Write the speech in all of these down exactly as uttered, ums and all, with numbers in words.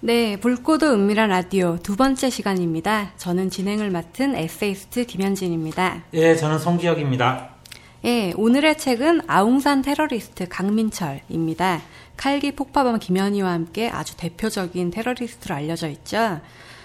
네, 붉고도 은밀한 라디오 두 번째 시간입니다. 저는 진행을 맡은 에세이스트 김현진입니다. 예, 저는 송기혁입니다. 예, 오늘의 책은 아웅산 테러리스트 강민철입니다. 칼기 폭파범 김현희와 함께 아주 대표적인 테러리스트로 알려져 있죠.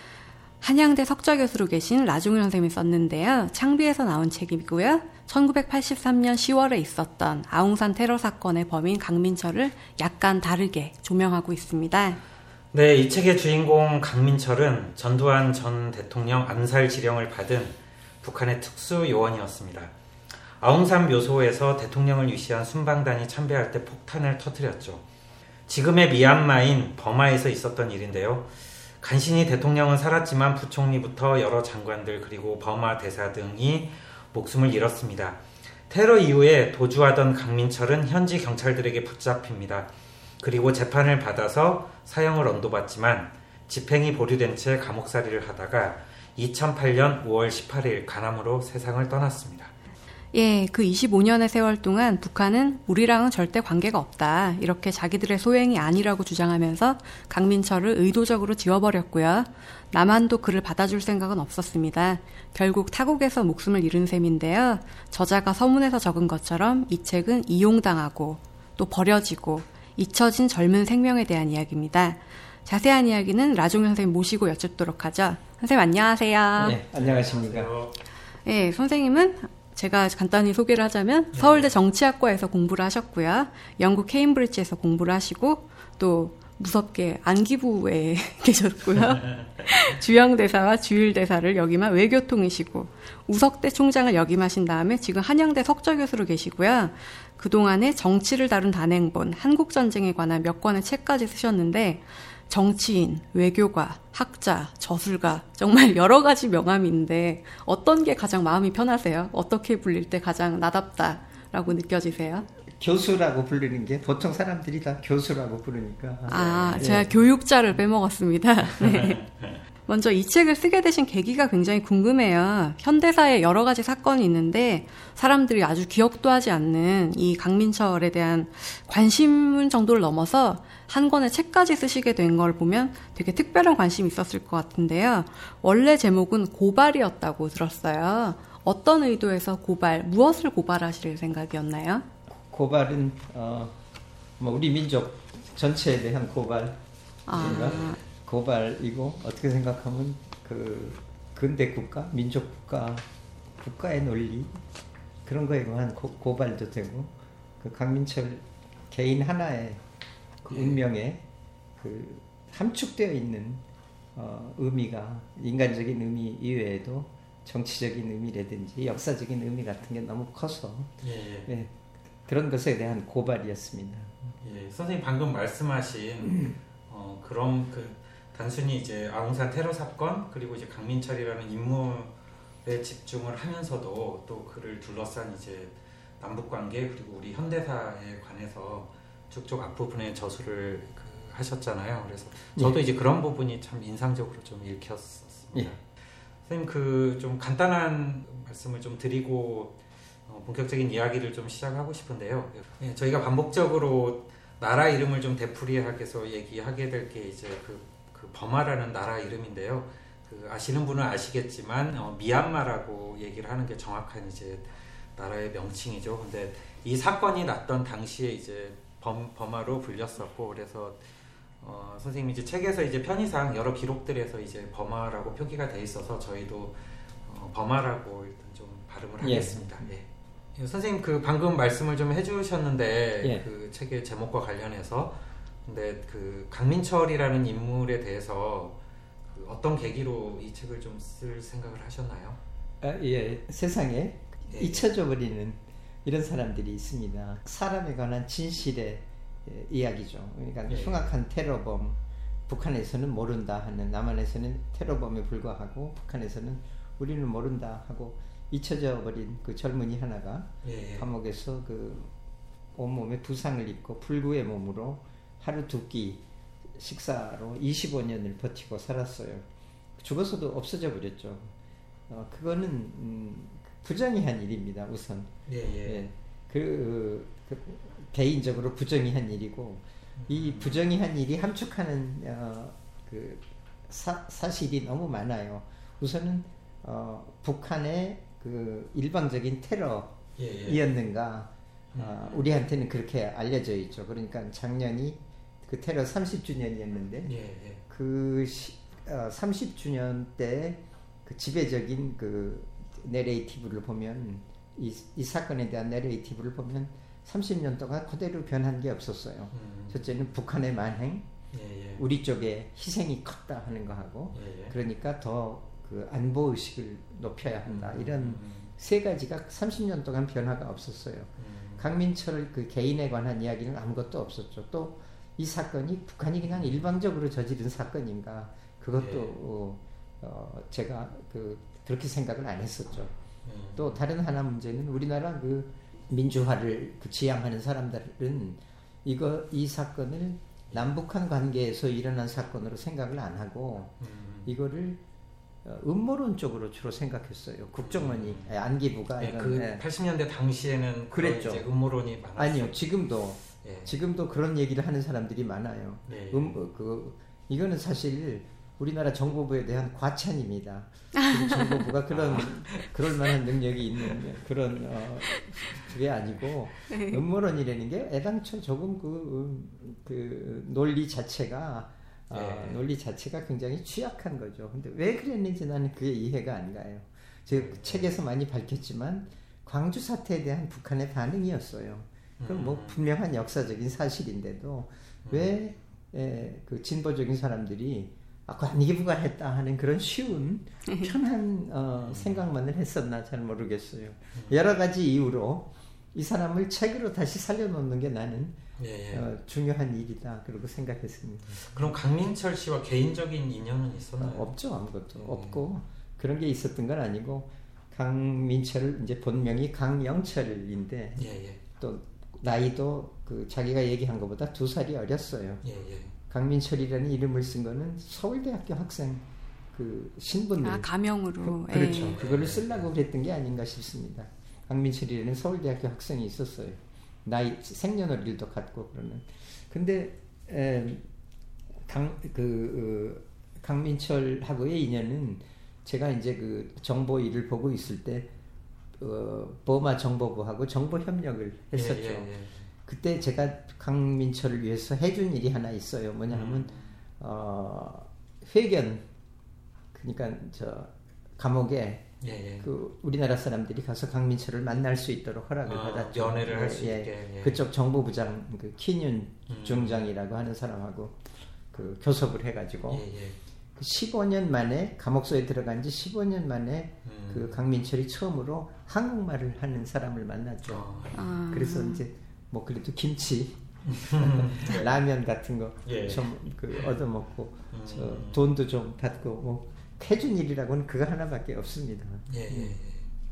한양대 석좌교수로 계신 라종일 선생님이 썼는데요. 창비에서 나온 책이고요. 천구백팔십삼 년 시월에 있었던 아웅산 테러 사건의 범인 강민철을 약간 다르게 조명하고 있습니다. 네, 이 책의 주인공 강민철은 전두환 전 대통령 암살 지령을 받은 북한의 특수 요원이었습니다. 아웅산 묘소에서 대통령을 위시한 순방단이 참배할 때 폭탄을 터뜨렸죠. 지금의 미얀마인 버마에서 있었던 일인데요. 간신히 대통령은 살았지만 부총리부터 여러 장관들 그리고 버마 대사 등이 목숨을 잃었습니다. 테러 이후에 도주하던 강민철은 현지 경찰들에게 붙잡힙니다. 그리고 재판을 받아서 사형을 언도받지만 집행이 보류된 채 감옥살이를 하다가 이천팔 년 오월 십팔일 간암으로 세상을 떠났습니다. 예, 그 이십오 년의 세월 동안 북한은 우리랑은 절대 관계가 없다. 이렇게 자기들의 소행이 아니라고 주장하면서 강민철을 의도적으로 지워버렸고요. 남한도 그를 받아줄 생각은 없었습니다. 결국 타국에서 목숨을 잃은 셈인데요. 저자가 서문에서 적은 것처럼 이 책은 이용당하고 또 버려지고 잊혀진 젊은 생명에 대한 이야기입니다. 자세한 이야기는 라종일 선생님 모시고 여쭙도록 하죠. 선생님 안녕하세요. 네, 안녕하십니까. 네, 선생님은 제가 간단히 소개를 하자면 서울대 정치학과에서 공부를 하셨고요. 영국 케임브리지에서 공부를 하시고 또 무섭게 안기부에 계셨고요. 주영대사와 주일대사를 역임한 외교통이시고 우석대 총장을 역임하신 다음에 지금 한양대 석좌교수로 계시고요. 그동안에 정치를 다룬 단행본, 한국전쟁에 관한 몇 권의 책까지 쓰셨는데 정치인, 외교가, 학자, 저술가 정말 여러 가지 명함이 있는데 어떤 게 가장 마음이 편하세요? 어떻게 불릴 때 가장 나답다라고 느껴지세요? 교수라고 부르는 게 보통 사람들이 다 교수라고 부르니까. 아, 네. 제가 교육자를 빼먹었습니다. 네. 먼저 이 책을 쓰게 되신 계기가 굉장히 궁금해요. 현대사에 여러 가지 사건이 있는데 사람들이 아주 기억도 하지 않는 이 강민철에 대한 관심 정도를 넘어서 한 권의 책까지 쓰시게 된 걸 보면 되게 특별한 관심이 있었을 것 같은데요. 원래 제목은 고발이었다고 들었어요. 어떤 의도에서 고발, 무엇을 고발하실 생각이었나요? 고발은 어, 뭐 우리 민족 전체에 대한 고발인가? 아. 고발이고 어떻게 생각하면 그 근대 국가, 민족 국가, 국가의 논리 그런 거에 관한 고, 고발도 되고 그 강민철 개인 하나의 그 운명에 그 함축되어 있는 어, 의미가 인간적인 의미 이외에도 정치적인 의미라든지 역사적인 의미 같은 게 너무 커서 예, 예. 예, 그런 것에 대한 고발이었습니다. 예, 선생님 방금 말씀하신 어, 그런 그 단순히 이제 아웅산 테러 사건 그리고 이제 강민철이라는 인물에 집중을 하면서도 또 그를 둘러싼 이제 남북 관계 그리고 우리 현대사에 관해서 쭉쭉 앞부분에 저술을 그 하셨잖아요. 그래서 저도 예. 이제 그런 부분이 참 인상적으로 좀 읽혔었습니다. 예. 선생님 그 좀 간단한 말씀을 좀 드리고 어, 본격적인 이야기를 좀 시작하고 싶은데요. 예, 저희가 반복적으로 나라 이름을 좀 되풀이하게 해서 얘기하게 될 게 이제 그 그 버마라는 나라 이름인데요. 그 아시는 분은 아시겠지만 어, 미얀마라고 얘기를 하는 게 정확한 이제 나라의 명칭이죠. 근데 이 사건이 났던 당시에 이제 범, 버마로 불렸었고 그래서 어, 선생님이 이제 책에서 이제 편의상 여러 기록들에서 이제 버마라고 표기가 돼 있어서 저희도 어, 버마라고 일단 좀 발음을 예. 하겠습니다. 예. 선생님 그 방금 말씀을 좀 해주셨는데 예. 그 책의 제목과 관련해서 근데 그 강민철이라는 인물에 대해서 그 어떤 계기로 이 책을 좀 쓸 생각을 하셨나요? 아, 예, 세상에 예. 잊혀져 버리는 이런 사람들이 있습니다. 사람에 관한 진실의 예, 이야기죠. 그러니까 예. 흉악한 테러범, 북한에서는 모른다 하는, 남한에서는 테러범에 불과하고 북한에서는 우리는 모른다 하고 잊혀져 버린 그 젊은이 하나가 예. 감옥에서 그 온몸에 부상을 입고 불구의 몸으로 하루 두 끼 식사로 이십오 년을 버티고 살았어요. 죽어서도 없어져 버렸죠. 어, 그거는 음, 부정의한 일입니다. 우선 예, 예. 예, 그, 그 개인적으로 부정의한 일이고 이 부정의한 일이 함축하는 어, 그 사, 사실이 너무 많아요. 우선은 어, 북한의 그 일방적인 테러이었는가 예, 예. 어, 우리한테는 그렇게 알려져 있죠. 그러니까 작년이 그 테러 삼십 주년이었는데 예, 예. 그 시, 어, 삼십 주년 때 그 지배적인 그 내레이티브를 보면 이, 이 사건에 대한 내레이티브를 보면 삼십 년 동안 그대로 변한 게 없었어요. 음. 첫째는 북한의 만행, 예, 예. 우리 쪽에 희생이 컸다 하는 거 하고 예, 예. 그러니까 더 그 안보 의식을 높여야 한다. 음, 이런 음. 세 가지가 삼십 년 동안 변화가 없었어요. 음. 강민철 그 개인에 관한 이야기는 아무것도 없었죠. 또 이 사건이 북한이 그냥 일방적으로 저지른 사건인가 그것도 예. 어, 어, 제가 그 그렇게 생각을 안 했었죠. 음. 또 다른 하나 문제는 우리나라 그 민주화를 그 지향하는 사람들은 이거 이 사건을 남북한 관계에서 일어난 사건으로 생각을 안 하고 음. 이거를 음모론 쪽으로 주로 생각했어요. 국정원이 음. 안기부가 네, 이런, 그 네. 팔십 년대 당시에는 그랬죠. 이제 음모론이 많았어요. 아니요, 지금도 예. 지금도 그런 얘기를 하는 사람들이 많아요. 예. 음, 그 이거는 사실 우리나라 정보부에 대한 과찬입니다. 정보부가 그런 그럴 만한 능력이 있는 그런 어, 그게 아니고 음모론이라는 게 애당초 조금 그, 그 논리 자체가 어, 네. 논리 자체가 굉장히 취약한 거죠. 근데 왜 그랬는지 나는 그게 이해가 안 가요. 제가 네. 책에서 많이 밝혔지만 광주 사태에 대한 북한의 반응이었어요. 그럼 음. 뭐 분명한 역사적인 사실인데도 음. 왜 그 진보적인 사람들이 아, 관기부가 했다 하는 그런 쉬운 편한 어, 음. 생각만을 했었나 잘 모르겠어요. 음. 여러 가지 이유로 이 사람을 책으로 다시 살려놓는 게 나는 예, 예. 어, 중요한 일이다 그러고 생각했습니다. 그럼 강민철 씨와 개인적인 인연은 있었나요? 어, 없죠. 아무것도 예. 없고 그런 게 있었던 건 아니고 강민철 이제 본명이 강영철인데 예, 예. 또 나이도 그 자기가 얘기한 것보다 두 살이 어렸어요. 예, 예. 강민철이라는 이름을 쓴 거는 서울대학교 학생 그 신분을 아 가명으로 그, 그렇죠. 예. 그거를 쓰려고 그랬던 게 아닌가 싶습니다. 강민철이라는 서울대학교 학생이 있었어요. 나이 생년월일도 같고 그러는. 근데 에, 강, 그 어, 강민철하고의 인연은 제가 이제 그 정보 일을 보고 있을 때 어, 버마 정보부하고 정보 협력을 했었죠. 예, 예, 예. 그때 제가 강민철을 위해서 해준 일이 하나 있어요. 뭐냐면 음. 어, 회견 그러니까 저 감옥에 예, 예. 그 우리나라 사람들이 가서 강민철을 만날 수 있도록 허락을 아, 받았죠. 연애를 할 수 예, 있게. 예. 그쪽 정보부장 그 키윤 음. 중장이라고 하는 사람하고 그 교섭을 해가지고 예, 예. 그 십오 년 만에 감옥소에 들어간 지 십오 년 만에 음. 그 강민철이 처음으로 한국말을 하는 사람을 만났죠. 아. 그래서 이제 뭐 그래도 김치, 라면 같은 거 좀 그 예. 얻어먹고 음. 저 돈도 좀 받고 뭐. 해준 일이라고는 그거 하나밖에 없습니다. 예, 예, 예.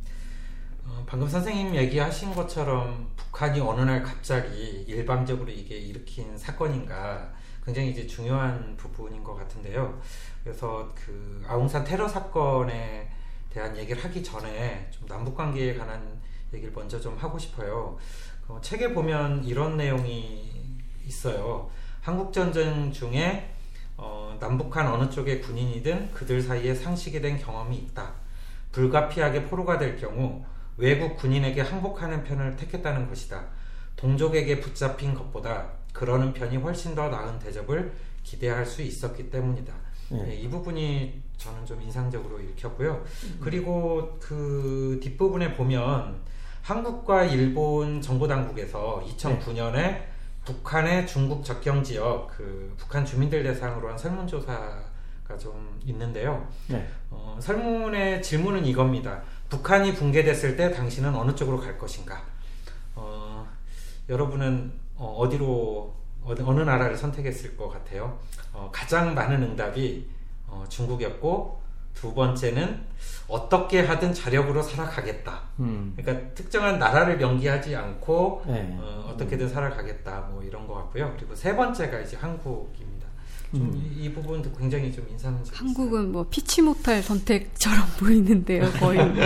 어, 방금 선생님 얘기하신 것처럼 북한이 어느 날 갑자기 일방적으로 이게 일으킨 사건인가 굉장히 이제 중요한 부분인 것 같은데요. 그래서 그 아웅산 테러 사건에 대한 얘기를 하기 전에 좀 남북 관계에 관한 얘기를 먼저 좀 하고 싶어요. 어, 책에 보면 이런 내용이 있어요. 한국 전쟁 중에 어, 남북한 어느 쪽의 군인이든 그들 사이에 상식이 된 경험이 있다. 불가피하게 포로가 될 경우 외국 군인에게 항복하는 편을 택했다는 것이다. 동족에게 붙잡힌 것보다 그러는 편이 훨씬 더 나은 대접을 기대할 수 있었기 때문이다. 네. 네, 이 부분이 저는 좀 인상적으로 읽혔고요. 음. 그리고 그 뒷부분에 보면 한국과 일본 정보당국에서 이천구 년에 네. 북한의 중국 접경 지역 그 북한 주민들 대상으로 한 설문조사가 좀 있는데요. 네. 어, 설문의 질문은 이겁니다. 북한이 붕괴됐을 때 당신은 어느 쪽으로 갈 것인가? 어, 여러분은 어, 어디로 어느, 어느 나라를 선택했을 것 같아요? 어, 가장 많은 응답이 어, 중국이었고 두 번째는 어떻게 하든 자력으로 살아가겠다. 음. 그러니까 특정한 나라를 명기하지 않고 네. 어, 어떻게든 음. 살아가겠다. 뭐 이런 것 같고요. 그리고 세 번째가 이제 한국입니다. 좀 음. 이, 이 부분도 굉장히 좀 인상적이었어요. 한국은 뭐 피치 못할 선택처럼 보이는데요, 거의. 뭐.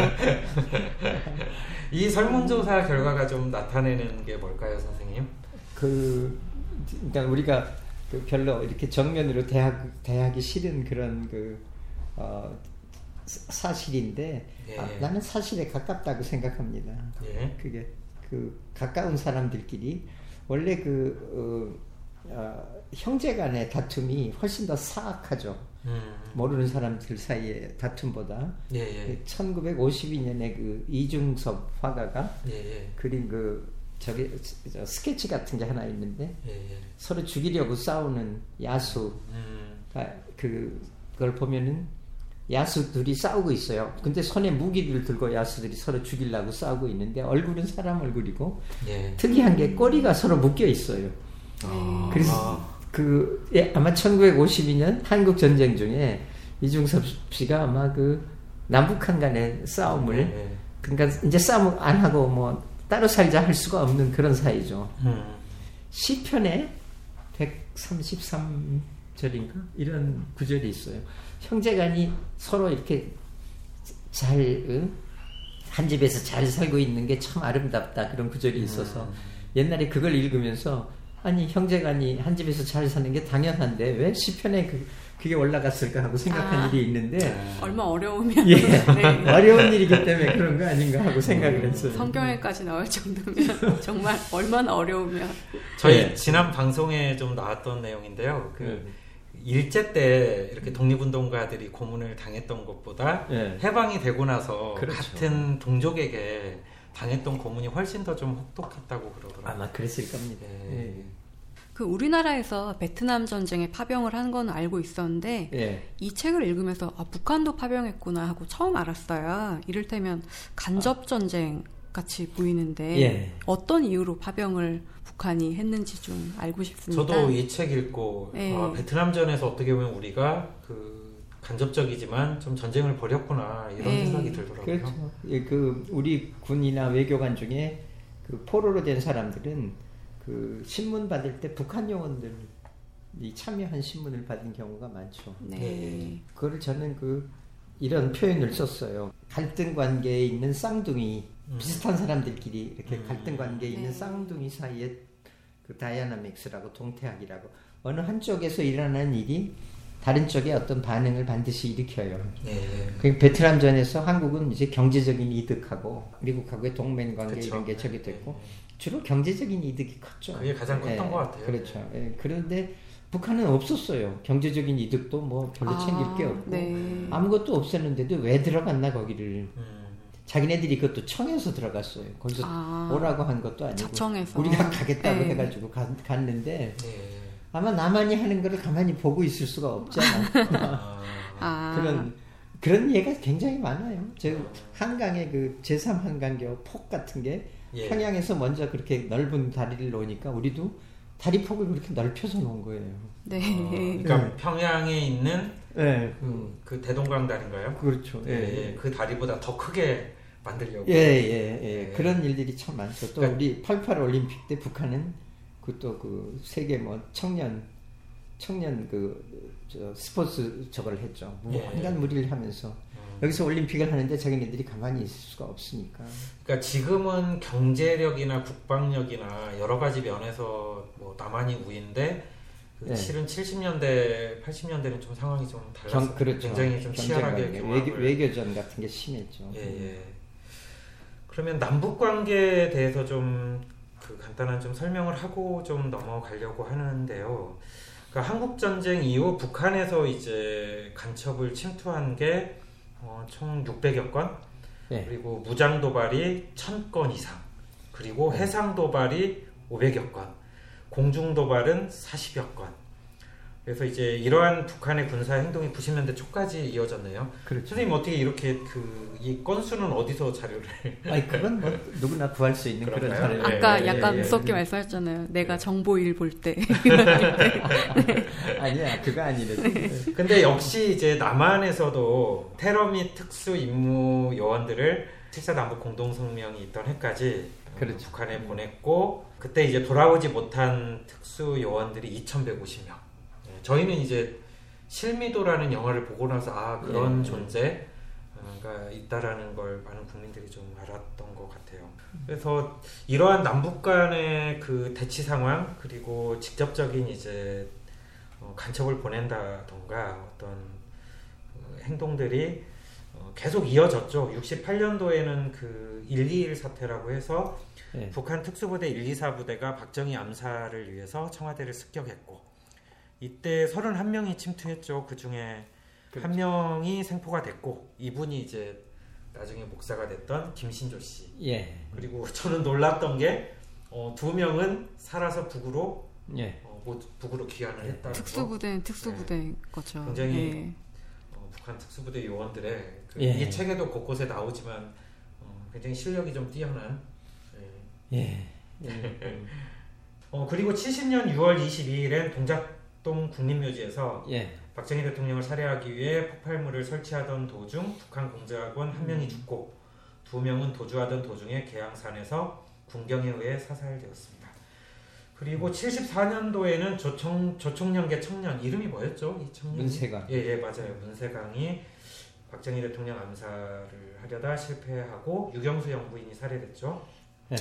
이 설문조사 결과가 좀 나타내는 게 뭘까요, 선생님? 그, 그러니까 우리가 그 별로 이렇게 정면으로 대하, 대하기 싫은 그런 그 어, 사실인데 예. 아, 나는 사실에 가깝다고 생각합니다. 예. 그게 그 가까운 사람들끼리 원래 그 어, 어, 형제간의 다툼이 훨씬 더 사악하죠. 음. 모르는 사람들 사이의 다툼보다. 예, 예. 천구백오십이 년에 그 이중섭 화가가 예, 예. 그린 그 저기 저 스케치 같은 게 하나 있는데 예, 예. 서로 죽이려고 싸우는 야수가 음. 그 그걸 보면은 야수들이 싸우고 있어요. 근데 손에 무기를 들고 야수들이 서로 죽이려고 싸우고 있는데 얼굴은 사람 얼굴이고 예. 특이한 게 꼬리가 서로 묶여 있어요. 아. 그래서 그 예, 아마 천구백오십이 년 한국 전쟁 중에 이중섭 씨가 아마 그 남북한 간의 싸움을 예. 그러니까 이제 싸움 안 하고 뭐 따로 살자 할 수가 없는 그런 사이죠. 음. 시편에 백삼십삼 절인가 이런 구절이 있어요. 형제간이 서로 이렇게 잘 한 집에서 잘 살고 있는 게 참 아름답다 그런 구절이 있어서 음. 옛날에 그걸 읽으면서 아니 형제간이 한 집에서 잘 사는 게 당연한데 왜 시편에 그, 그게 올라갔을까 하고 생각한 아, 일이 있는데 얼마 어려우면 예, 네. 어려운 일이기 때문에 그런 거 아닌가 하고 생각을 했어요. 성경에까지 나올 정도면 정말 얼마나 어려우면 저희 네. 지난 방송에 좀 나왔던 내용인데요. 그 네. 일제 때 이렇게 독립운동가들이 고문을 당했던 것보다 네. 해방이 되고 나서 그렇죠. 같은 동족에게 당했던 고문이 훨씬 더 좀 혹독했다고 그러더라고요. 아마 그랬을 겁니다. 네. 네. 그 우리나라에서 베트남 전쟁에 파병을 한 건 알고 있었는데 네. 이 책을 읽으면서 아, 북한도 파병했구나 하고 처음 알았어요. 이를테면 간접 전쟁 같이 보이는데 네. 어떤 이유로 파병을 북한이 했는지 좀 알고 싶습니다. 저도 이 책 읽고 네. 아, 베트남전에서 어떻게 보면 우리가 그 간접적이지만 좀 전쟁을 벌였구나 이런 네. 생각이 들더라고요. 그렇죠. 예, 그 우리 군이나 외교관 중에 그 포로로 된 사람들은 그 신문 받을 때 북한 요원들이 참여한 신문을 받은 경우가 많죠. 네. 네. 그거를 저는 그 이런 표현을 썼어요. 갈등 관계에 있는 쌍둥이 음. 비슷한 사람들끼리 이렇게 음. 갈등 관계에 있는 네. 쌍둥이 사이에 그 다이나믹스라고 동태학이라고 어느 한쪽에서 일어나는 일이 다른 쪽에 어떤 반응을 반드시 일으켜요. 네. 그 베트남전에서 한국은 이제 경제적인 이득하고 미국하고의 동맹 관계 그쵸. 이런 게 저기 됐고 네. 주로 경제적인 이득이 컸죠. 그게 가장 컸던 네. 것 같아요. 그렇죠. 네. 그런데 북한은 없었어요. 경제적인 이득도 뭐 별로 아, 챙길 게 없고 네. 아무것도 없었는데도 왜 들어갔나 거기를. 음. 자기네들이 그것도 청해서 들어갔어요. 거기서 아, 오라고 한 것도 아니고 자청해서. 우리가 가겠다고 네. 해가지고 가, 갔는데 네. 아마 남한이 하는 거를 가만히 보고 있을 수가 없잖아. 아. 그런 그런 예가 굉장히 많아요. 저 한강에 그 제삼 한강교 폭 같은 게 예. 평양에서 먼저 그렇게 넓은 다리를 놓으니까 우리도 다리 폭을 그렇게 넓혀서 놓은 거예요. 네. 어, 그러니까 네. 평양에 있는 네. 그, 그 대동강 다리인가요? 그렇죠. 예, 예. 그 다리보다 더 크게 만들려고. 예, 예, 예. 예. 그런 일들이 참 많죠. 또 그러니까, 우리 팔십팔 올림픽 때 북한은 그 또 그 세계 뭐 청년 청년 그 저 스포츠 저걸 했죠. 무한간 예. 무리를 하면서 음. 여기서 올림픽을 하는데 자기네들이 가만히 있을 수가 없으니까. 그러니까 지금은 경제력이나 국방력이나 여러 가지 면에서 뭐 남한이 우위인데 그 네. 실은 칠십 년대, 팔십 년대는 좀 상황이 좀 달라서 경, 그렇죠. 굉장히 좀 치열하게 외교, 외교전 같은 게 심했죠. 예, 예. 그러면 남북 관계에 대해서 좀 그 간단한 좀 설명을 하고 좀 넘어가려고 하는데요. 그러니까 한국 전쟁 이후 북한에서 이제 간첩을 침투한 게 어, 총 육백여 건, 네. 그리고 무장 도발이 천 건 이상, 그리고 네. 해상 도발이 오백여 건, 공중 도발은 사십여 건. 그래서 이제 이러한 북한의 군사 행동이 구십 년대 초까지 이어졌네요. 그렇죠. 선생님 어떻게 이렇게 그 이 건수는 어디서 자료를? 아니 그건 뭐 누구나 구할 수 있는 그런 자료. 아까 네, 약간 네, 무섭게 네. 말씀하셨잖아요. 내가 정보일 볼 때. 네. 아니야 그거 아니래. 근데 역시 이제 남한에서도 테러 및 특수 임무 요원들을 칠 차 남북 공동성명이 있던 해까지 그렇죠. 북한에 보냈고 그때 이제 돌아오지 못한 특수 요원들이 이천백오십 명. 저희는 이제 실미도라는 영화를 보고 나서 아 그런 네. 존재가 있다라는 걸 많은 국민들이 좀 알았던 것 같아요. 그래서 이러한 남북 간의 그 대치 상황 그리고 직접적인 이제 어, 간첩을 보낸다던가 어떤 그 행동들이 어, 계속 이어졌죠. 육십팔 년도에는 그 일이일 사태라고 해서 네. 북한 특수부대 일, 이, 사 부대가 박정희 암살을 위해서 청와대를 습격했고 이때 서른한 명이 침투했죠. 그 중에 그렇죠. 한 명이 생포가 됐고 이분이 이제 나중에 목사가 됐던 김신조 씨. 예. 그리고 저는 놀랐던 게 어, 두 명은 살아서 북으로 예. 어, 북으로 귀환을 했다는 특수부대는 특수부대인 네. 거죠. 굉장히 예. 어, 북한 특수부대 요원들의 그 예. 이 책에도 곳곳에 나오지만 어, 굉장히 실력이 좀 뛰어난. 예. 예. 어, 그리고 칠십 년 유월 이십이일엔 동작동 국립묘지에서 예. 박정희 대통령을 살해하기 위해 폭발물을 설치하던 도중 북한 공작원 한 명이 죽고 두 명은 도주하던 도중에 계양산에서 군경에 의해 사살되었습니다. 그리고 칠십사 년도에는 조청, 조총련계 청년 이름이 뭐였죠? 이 청년 문세강. 예, 예, 맞아요. 문세강이 박정희 대통령 암살을 하려다 실패하고 유경수 영부인이 살해됐죠. 예.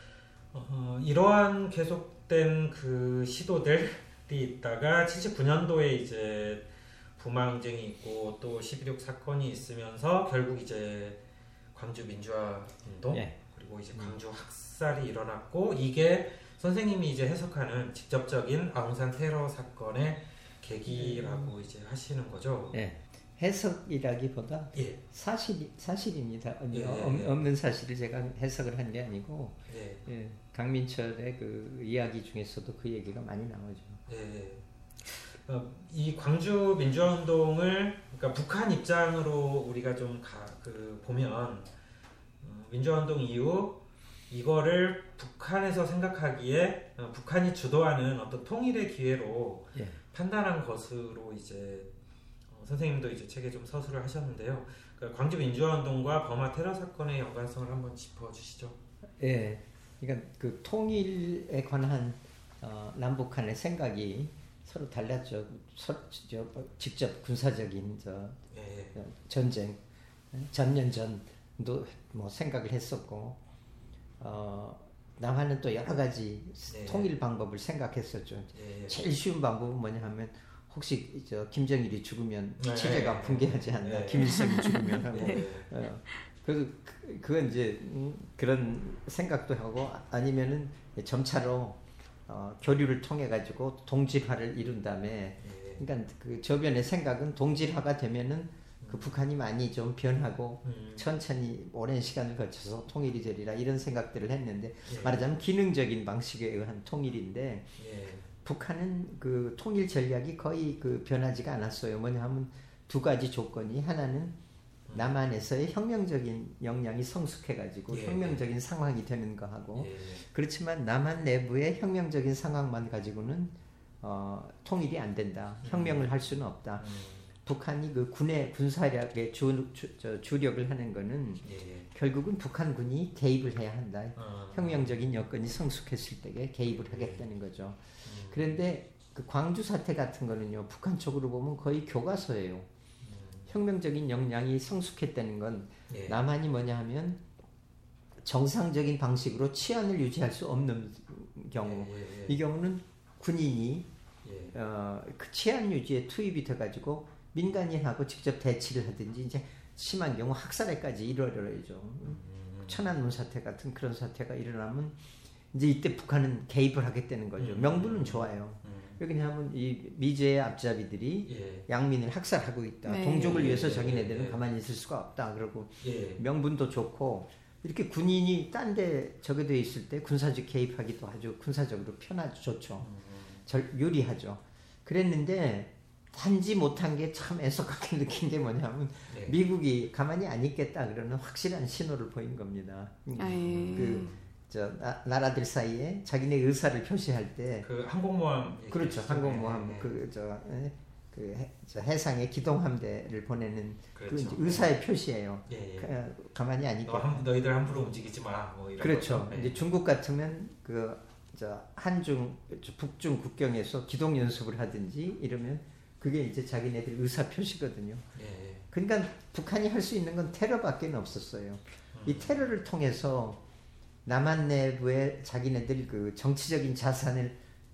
어, 이러한 계속된 그 시도들이 있다가 칠십구 년도에 이제 부마항쟁이 있고 또 십일육 사건이 있으면서 결국 이제 광주 민주화 운동 예. 그리고 이제 광주 학살이 일어났고 이게 선생님이 이제 해석하는 직접적인 아웅산 테러 사건의 계기라고 음. 이제 하시는 거죠. 예. 해석이라기보다 예. 사실 사실입니다. 예. 없는 사실을 제가 해석을 한 게 아니고 예. 예. 강민철의 그 이야기 중에서도 그 얘기가 많이 나오죠. 예. 어, 이 광주 민주화 운동을 그러니까 북한 입장으로 우리가 좀 그 보면 어, 민주화 운동 이후 이거를 북한에서 생각하기에 어, 북한이 주도하는 어떤 통일의 기회로 예. 판단한 것으로 이제 어, 선생님도 이제 책에 좀 서술을 하셨는데요. 그러니까 광주 민주화 운동과 버마 테러 사건의 연관성을 한번 짚어주시죠. 예, 그러니까 그 통일에 관한 어, 남북한의 생각이 서로 달랐죠. 서, 저, 직접 군사적인 저, 예. 전쟁, 전년 전도 뭐 생각을 했었고, 어, 남한은 또 여러 가지 예. 통일 방법을 생각했었죠. 예. 제일 쉬운 방법은 뭐냐 하면 혹시 저 김정일이 죽으면 예. 체제가 붕괴하지 않나, 예. 김일성이 죽으면 하고, 예. 어, 그래서 그, 그건 이제 음, 그런 생각도 하고 아니면은 점차로 어, 교류를 통해 가지고 동질화를 이룬 다음에, 예. 그러니까 그 저변의 생각은 동질화가 되면은 음. 그 북한이 많이 좀 변하고 음. 천천히 오랜 시간을 거쳐서 통일이 되리라 이런 생각들을 했는데 예. 말하자면 기능적인 방식에 의한 통일인데 예. 북한은 그 통일 전략이 거의 그 변하지가 않았어요. 뭐냐 하면 두 가지 조건이 하나는 남한에서의 혁명적인 역량이 성숙해가지고 예. 혁명적인 상황이 되는 거하고 예. 그렇지만 남한 내부의 혁명적인 상황만 가지고는 어, 통일이 안 된다. 음. 혁명을 할 수는 없다. 음. 북한이 그 군의 군사력에 주, 주, 저, 주력을 하는 거는 예. 결국은 북한군이 개입을 해야 한다. 어. 혁명적인 여건이 성숙했을 때에 개입을 하겠다는 거죠. 음. 그런데 그 광주 사태 같은 거는요. 북한 쪽으로 보면 거의 교과서예요. 혁명적인 역량이 성숙했다는 건 예. 남한이 뭐냐 하면 정상적인 방식으로 치안을 유지할 수 없는 경우 예, 예, 예. 이 경우는 군인이 예. 어, 그 치안 유지에 투입이 돼가지고 민간인하고 직접 대치를 하든지 이제 심한 경우 학살에까지 이르러야죠. 음. 천안문 사태 같은 그런 사태가 일어나면 이제 이때 북한은 개입을 하겠다는 거죠. 음. 명분은 좋아요. 음. 왜냐하면 이 미제의 앞잡이들이 예. 양민을 학살하고 있다. 네. 동족을 위해서 자기네들은 예. 가만히 있을 수가 없다. 그러고 예. 명분도 좋고 이렇게 군인이 딴 데 저게 돼 있을 때 군사적 개입하기도 아주 군사적으로 편하죠. 좋죠. 음. 절, 유리하죠. 그랬는데 단지 못한 게 참 애석하게 느낀 게 뭐냐면 예. 미국이 가만히 안 있겠다 그러는 확실한 신호를 보인 겁니다. 음. 그 저 나, 나라들 사이에 자기네 의사를 표시할 때 그 항공모함 그렇죠. 항공모함 네, 네. 그저 그 저 해상에 기동함대를 보내는 그렇죠. 그 의사의 표시예요. 예, 예. 가, 가만히 안 있게. 너 한, 너희들 함부로 움직이지 마. 뭐 이런 그렇죠. 거죠. 이제 예. 중국 같으면 그 저 한중 북중 국경에서 기동 연습을 하든지 이러면 그게 이제 자기네들 의사 표시거든요. 예. 그러니까 북한이 할 수 있는 건 테러밖에 없었어요. 음. 이 테러를 통해서 남한 내부에 자기네들 그 정치적인 자산을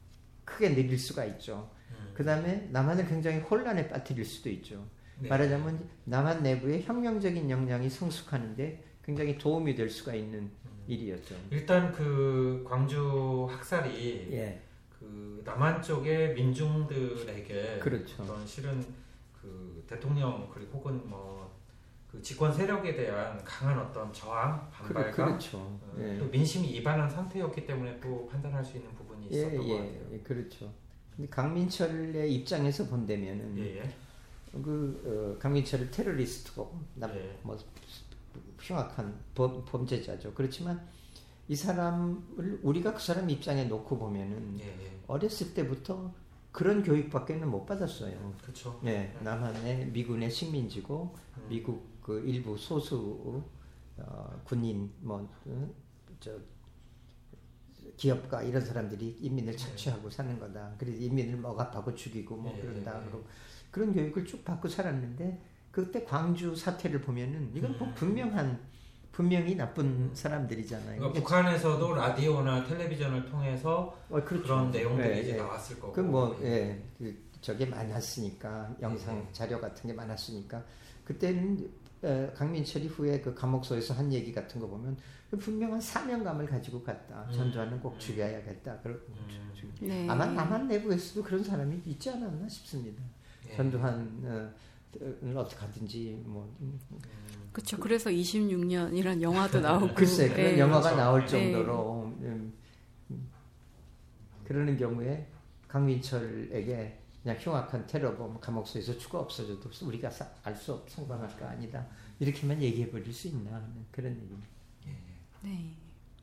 크게 내릴 수가 있죠. 음. 그 다음에 남한을 굉장히 혼란에 빠뜨릴 수도 있죠. 네. 말하자면 남한 내부의 혁명적인 역량이 성숙하는데 굉장히 도움이 될 수가 있는 음. 일이었죠. 일단 그 광주 학살이 예. 그 남한 쪽의 민중들에게 그렇죠. 어떤 실은 그 대통령 그리고 혹은 뭐 그 집권 세력에 대한 강한 어떤 저항, 반발감, 그렇죠. 어, 예. 또 민심이 이반한 상태였기 때문에 또 판단할 수 있는 부분이 있었던 예, 것 예, 같아요. 예, 그렇죠. 근데 강민철의 입장에서 본다면은 예, 예. 그 어, 강민철을 테러리스트고 예. 뭐 흉악한 범, 범죄자죠. 그렇지만 이 사람을 우리가 그 사람 입장에 놓고 보면은 예, 예. 어렸을 때부터 그런 교육밖에는 못 받았어요. 그렇죠. 네, 남한의 미군의 식민지고 음. 미국 그 일부 소수 어, 군인 뭐 저 기업가 이런 사람들이 인민을 착취하고 네. 사는 거다. 그래서 인민을 억압하고 죽이고 뭐 네. 그런다. 네. 그런 교육을 쭉 받고 살았는데 그때 광주 사태를 보면은 이건 뭐 분명한 분명히 나쁜 사람들이잖아요. 그러니까 북한에서도 라디오나 텔레비전을 통해서 어, 그렇죠. 그런 내용들이 네, 이제 네. 나왔을 거고. 그 뭐 예, 그 저게 많았으니까 영상 네. 자료 같은 게 많았으니까 그때는 어, 강민철이 후에 그 감옥소에서 한 얘기 같은 거 보면 분명한 사명감을 가지고 갔다. 음. 전두환은 꼭 죽여야겠다. 그 음. 네. 아마 남한 내부에서도 그런 사람이 있지 않았나 싶습니다. 네. 전두환 어, 어떻게 하든지 뭐 그렇죠. 그래서 이십육 년이란 영화도 나오고 글쎄 그런 네. 영화가 그렇죠. 나올 정도로 네. 음, 음, 그러는 경우에 강민철에게 그냥 흉악한 테러범 감옥소에서 죽어 없어져도 우리가 알 수 없 상관할 거 아니다 이렇게만 얘기해 버릴 수 있나 하는 그런 얘기입니다. 네.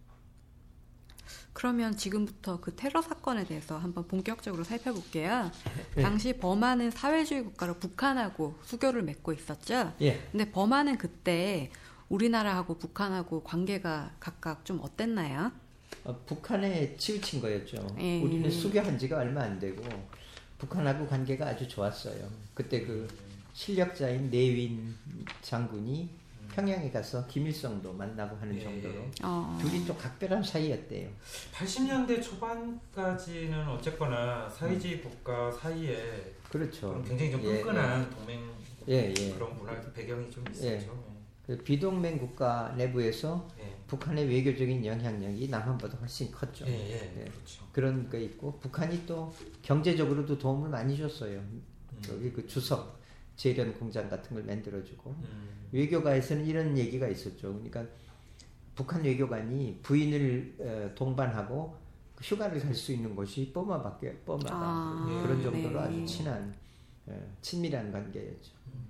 그러면 지금부터 그 테러 사건에 대해서 한번 본격적으로 살펴볼게요. 네. 당시 범한은 사회주의 국가로 북한하고 수교를 맺고 있었죠. 예. 근데 범한은 그때 우리나라하고 북한하고 관계가 각각 좀 어땠나요? 어, 북한에 치우친 거였죠. 예. 우리는 수교한 지가 얼마 안 되고 북한하고 관계가 아주 좋았어요. 그때 그 실력자인 내윈 장군이 평양에 가서 김일성도 만나고 하는 예. 정도로 어. 둘이 또 각별한 사이였대요. 팔십 년대 초반까지는 어쨌거나 사회주의 음. 국가 사이에 그렇죠. 굉장히 좀 끈끈한 예. 동맹 예. 예. 그런 문화 배경이 좀 있었죠. 예. 그 비동맹 국가 내부에서 예. 북한의 외교적인 영향력이 남한보다 훨씬 컸죠. 예. 예. 예. 그렇죠. 그런 거 있고 북한이 또 경제적으로도 도움을 많이 줬어요. 음. 여기 그 주석 재련 공장 같은 걸 만들어주고 음. 외교가에서는 이런 얘기가 있었죠. 그러니까 북한 외교관이 부인을 어, 동반하고 휴가를 갈 수 있는 곳이 뻐마밖에 뻐마다 아, 그런 정도로 네. 아주 친한 어, 친밀한 관계였죠. 음.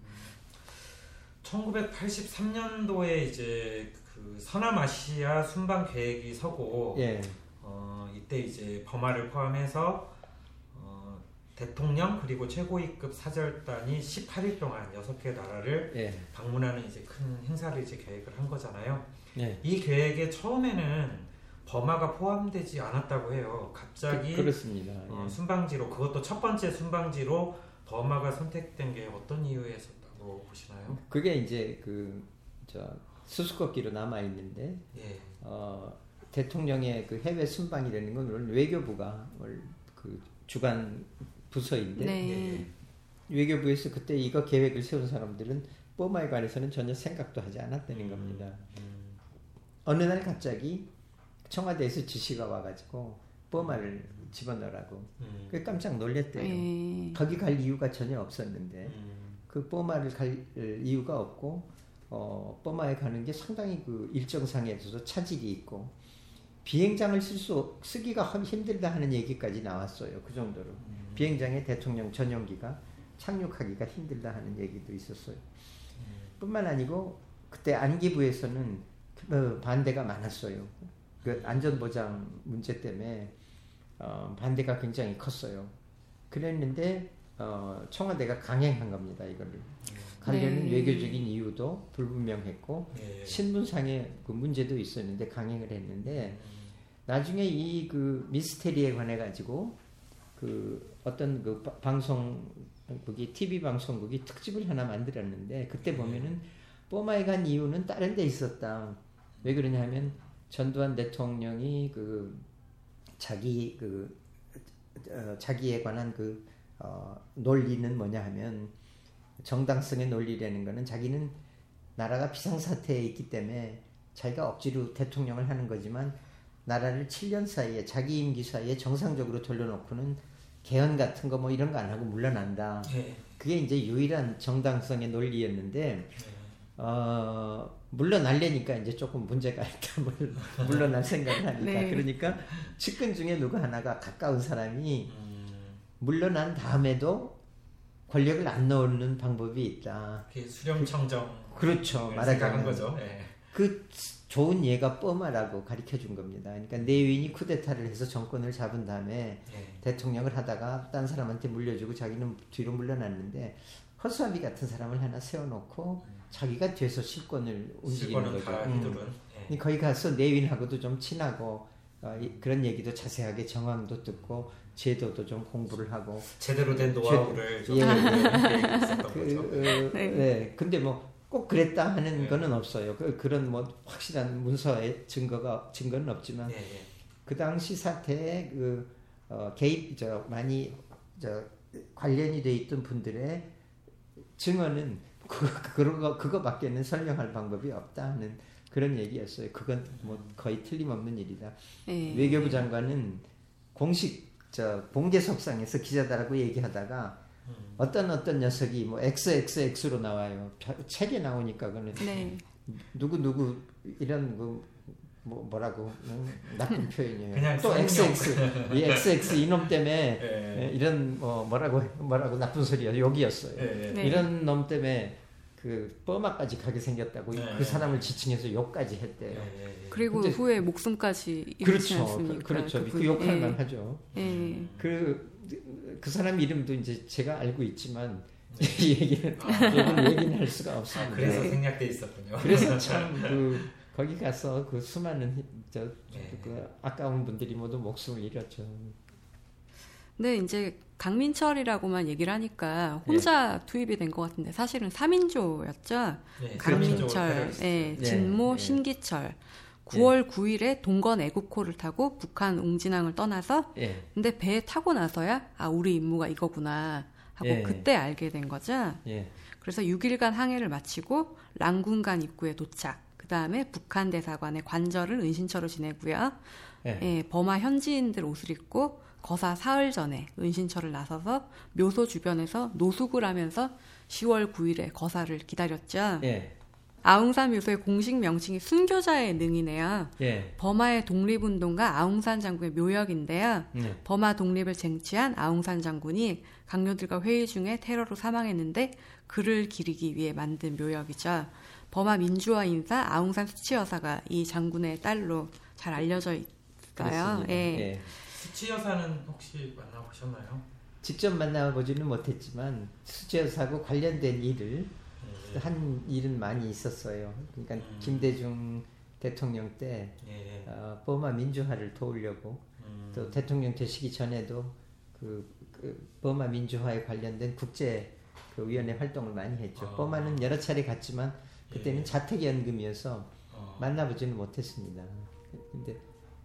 천구백팔십삼 년도에 이제 그 서남아시아 순방 계획이 서고 예. 어, 이때 이제 버마를 포함해서 대통령 그리고 최고위급 사절단이 십팔 일 동안 여섯 개 나라를 예. 방문하는 이제 큰 행사를 이제 계획을 한 거잖아요. 예. 이 계획에 처음에는 버마가 포함되지 않았다고 해요. 갑자기 그, 그렇습니다. 어, 예. 순방지로 그것도 첫 번째 순방지로 버마가 선택된 게 어떤 이유에서라고 보시나요? 그게 이제 그 저 수수께끼로 남아 있는데 예. 어, 대통령의 그 해외 순방이라는 건 물론 외교부가 그 주관 부서인데 네. 외교부에서 그때 이거 계획을 세운 사람들은 뻐마에 관해서는 전혀 생각도 하지 않았다는 음, 겁니다. 음. 어느 날 갑자기 청와대에서 지시가 와가지고 뻐마를 집어넣으라고 음. 그 깜짝 놀랐대요. 음. 거기 갈 이유가 전혀 없었는데 음. 그 뻐마를 갈 이유가 없고 어, 뻐마에 가는 게 상당히 그 일정상에 있어서 차질이 있고 비행장을 쓸 수, 쓰기가 힘들다 하는 얘기까지 나왔어요. 그 정도로. 음. 비행장에 대통령 전용기가 착륙하기가 힘들다 하는 얘기도 있었어요. 음. 뿐만 아니고, 그때 안기부에서는 어, 반대가 많았어요. 그 안전보장 문제 때문에, 어, 반대가 굉장히 컸어요. 그랬는데, 어, 청와대가 강행한 겁니다, 이거를. 가려는 네. 외교적인 이유도 불분명했고 네. 신분상의 그 문제도 있었는데 강행을 했는데 음. 나중에 이 그 미스테리에 관해 가지고 그 어떤 그 방송국이 티비 방송국이 특집을 하나 만들었는데 그때 보면은 뽀마에 간 이유는 다른 데 있었다. 왜 그러냐면 전두환 대통령이 그 자기 그 어, 자기에 관한 그 어, 논리는 뭐냐 하면 정당성의 논리라는 거는 자기는 나라가 비상사태에 있기 때문에 자기가 억지로 대통령을 하는 거지만 나라를 칠 년 사이에 자기 임기 사이에 정상적으로 돌려놓고는 개헌 같은 거 뭐 이런 거 안 하고 물러난다. 네. 그게 이제 유일한 정당성의 논리였는데 네. 어, 물러날려니까 이제 조금 문제가 있다. 물러날 생각을 하니까. 네. 그러니까 측근 중에 누구 하나가 가까운 사람이 음. 물러난 다음에도 권력을 안 넣는 방법이 있다. 그게 수렴청정. 그, 그렇죠. 말하자면 거죠. 네. 그 좋은 예가 뻐마라고 가르쳐준 겁니다. 그러니까 내윈이 쿠데타를 해서 정권을 잡은 다음에 네. 대통령을 하다가 딴 사람한테 물려주고 자기는 뒤로 물러났는데 허수아비 같은 사람을 하나 세워놓고 음. 자기가 뒤에서 실권을 움직이는 거죠. 음. 네. 거기 가서 내윈하고도 좀 친하고 어, 이, 그런 얘기도 자세하게 정황도 듣고 제도도 좀 공부를 하고 제대로 된 노하우를 좀 예, 예. 있었던 그, 거죠. 어, 네. 네. 근데 뭐 꼭 그랬다 하는 네. 거는 없어요. 그, 그런 뭐 확실한 문서의 증거가 증거는 없지만 네, 네. 그 당시 사태에 그 어, 개입 저 많이 저 관련이 돼 있던 분들의 증언은 그 그거 그거밖에는 설명할 방법이 없다는 그런 얘기였어요. 그건 뭐 거의 틀림없는 일이다. 네. 외교부 장관은 공식 저 공개석상에서 기자들하고 얘기하다가 음. 어떤 어떤 녀석이 뭐 엑스엑스엑스로 나와요. 책에 나오니까 그는 네. 누구 누구 이런 그 뭐 뭐라고 음, 나쁜 표현이에요. 또 엑스엑스 이 엑스엑스 이놈 때문에 네. 이런 뭐 뭐라고 뭐라고 나쁜 소리야 욕이었어요. 네. 네. 이런 놈 때문에 그 뻐마까지 가게 생겼다고 네. 그 사람을 지칭해서 욕까지 했대요. 네. 그리고 근데, 후에 목숨까지 잃지 않습니까? 그렇죠. 그 욕할 만하죠. 네. 그 그 사람 이름도 이제 제가 알고 있지만 네. 이 얘기는 아. 얘기는 할 수가 없습니다. 아, 그래서 생략돼 있었군요. 그래서 참 그 거기 가서 그 수많은 저 네. 그 아까운 분들이 모두 목숨을 잃었죠. 네, 이제 강민철이라고만 얘기를 하니까 혼자 네. 투입이 된 것 같은데 사실은 삼인조였죠. 네, 강민철, 네, 진모, 네. 신기철. 구월 구일에 동건 애국호를 타고 북한 웅진항을 떠나서 예. 근데 배에 타고 나서야 아 우리 임무가 이거구나 하고 예. 그때 알게 된 거죠. 예. 그래서 육 일간 항해를 마치고 랑군간 입구에 도착. 그 다음에 북한 대사관의 관절을 은신처로 지내고요. 예. 예, 버마 현지인들 옷을 입고 거사 사흘 전에 은신처를 나서서 묘소 주변에서 노숙을 하면서 시월 구일에 거사를 기다렸죠. 예. 아웅산 묘소의 공식 명칭이 순교자의 능이네요. 예. 버마의 독립운동가 아웅산 장군의 묘역인데요. 예. 버마 독립을 쟁취한 아웅산 장군이 강요들과 회의 중에 테러로 사망했는데 그를 기리기 위해 만든 묘역이죠. 버마 민주화 인사 아웅산 수치 여사가 이 장군의 딸로 잘 알려져 있어요. 예. 예. 수치 여사는 혹시 만나보셨나요? 직접 만나보지는 못했지만 수치 여사하고 관련된 일을 한 일은 많이 있었어요. 그러니까 음. 김대중 대통령 때 예. 어, 버마 민주화를 도우려고 음. 또 대통령 되시기 전에도 그, 그 버마 민주화에 관련된 국제 그 위원회 활동을 많이 했죠. 어. 버마는 여러 차례 갔지만 그때는 예. 자택연금이어서 어. 만나보지는 못했습니다. 근데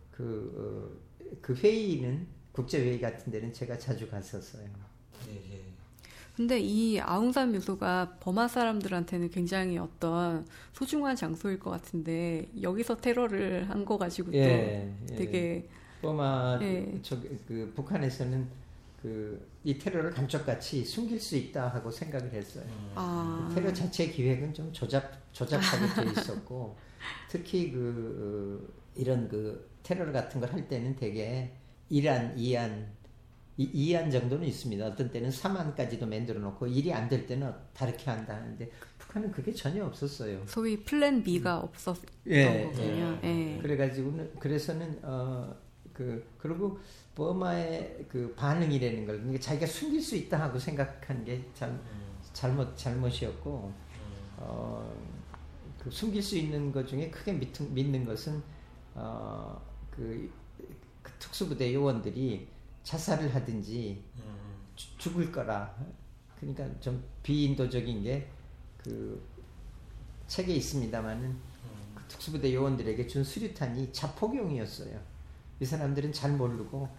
그, 어, 그 회의는 국제회의 같은 데는 제가 자주 갔었어요. 예, 예. 근데 이 아웅산 묘소가 버마 사람들한테는 굉장히 어떤 소중한 장소일 것 같은데 여기서 테러를 한 거 가지고 또 예, 되게 예. 버마 예. 저, 그 북한에서는 그 이 테러를 감쪽같이 숨길 수 있다 하고 생각을 했어요. 아. 그 테러 자체 기획은 좀 조잡 조잡하게 돼 있었고 특히 그 이런 그 테러 같은 걸 할 때는 되게 일안, 이안 이, 이안 정도는 있습니다. 어떤 때는 삼안까지도 만들어 놓고 일이 안 될 때는 다르게 한다 하는데 북한은 그게 전혀 없었어요. 소위 플랜 B가 없었던 예, 거군요. 예. 예. 그래가지고는 그래서는 어 그 그리고 버마의 그 반응이라는 걸 그러니까 자기가 숨길 수 있다 하고 생각한 게 잘 잘못 잘못이었고 어 그 숨길 수 있는 것 중에 크게 믿는, 믿는 것은 어 그, 그 특수부대 요원들이 자살을 하든지 음. 주, 죽을 거라. 그러니까 좀 비인도적인 게 그 책에 있습니다만은 음. 그 특수부대 요원들에게 준 수류탄이 자폭용이었어요. 이 사람들은 잘 모르고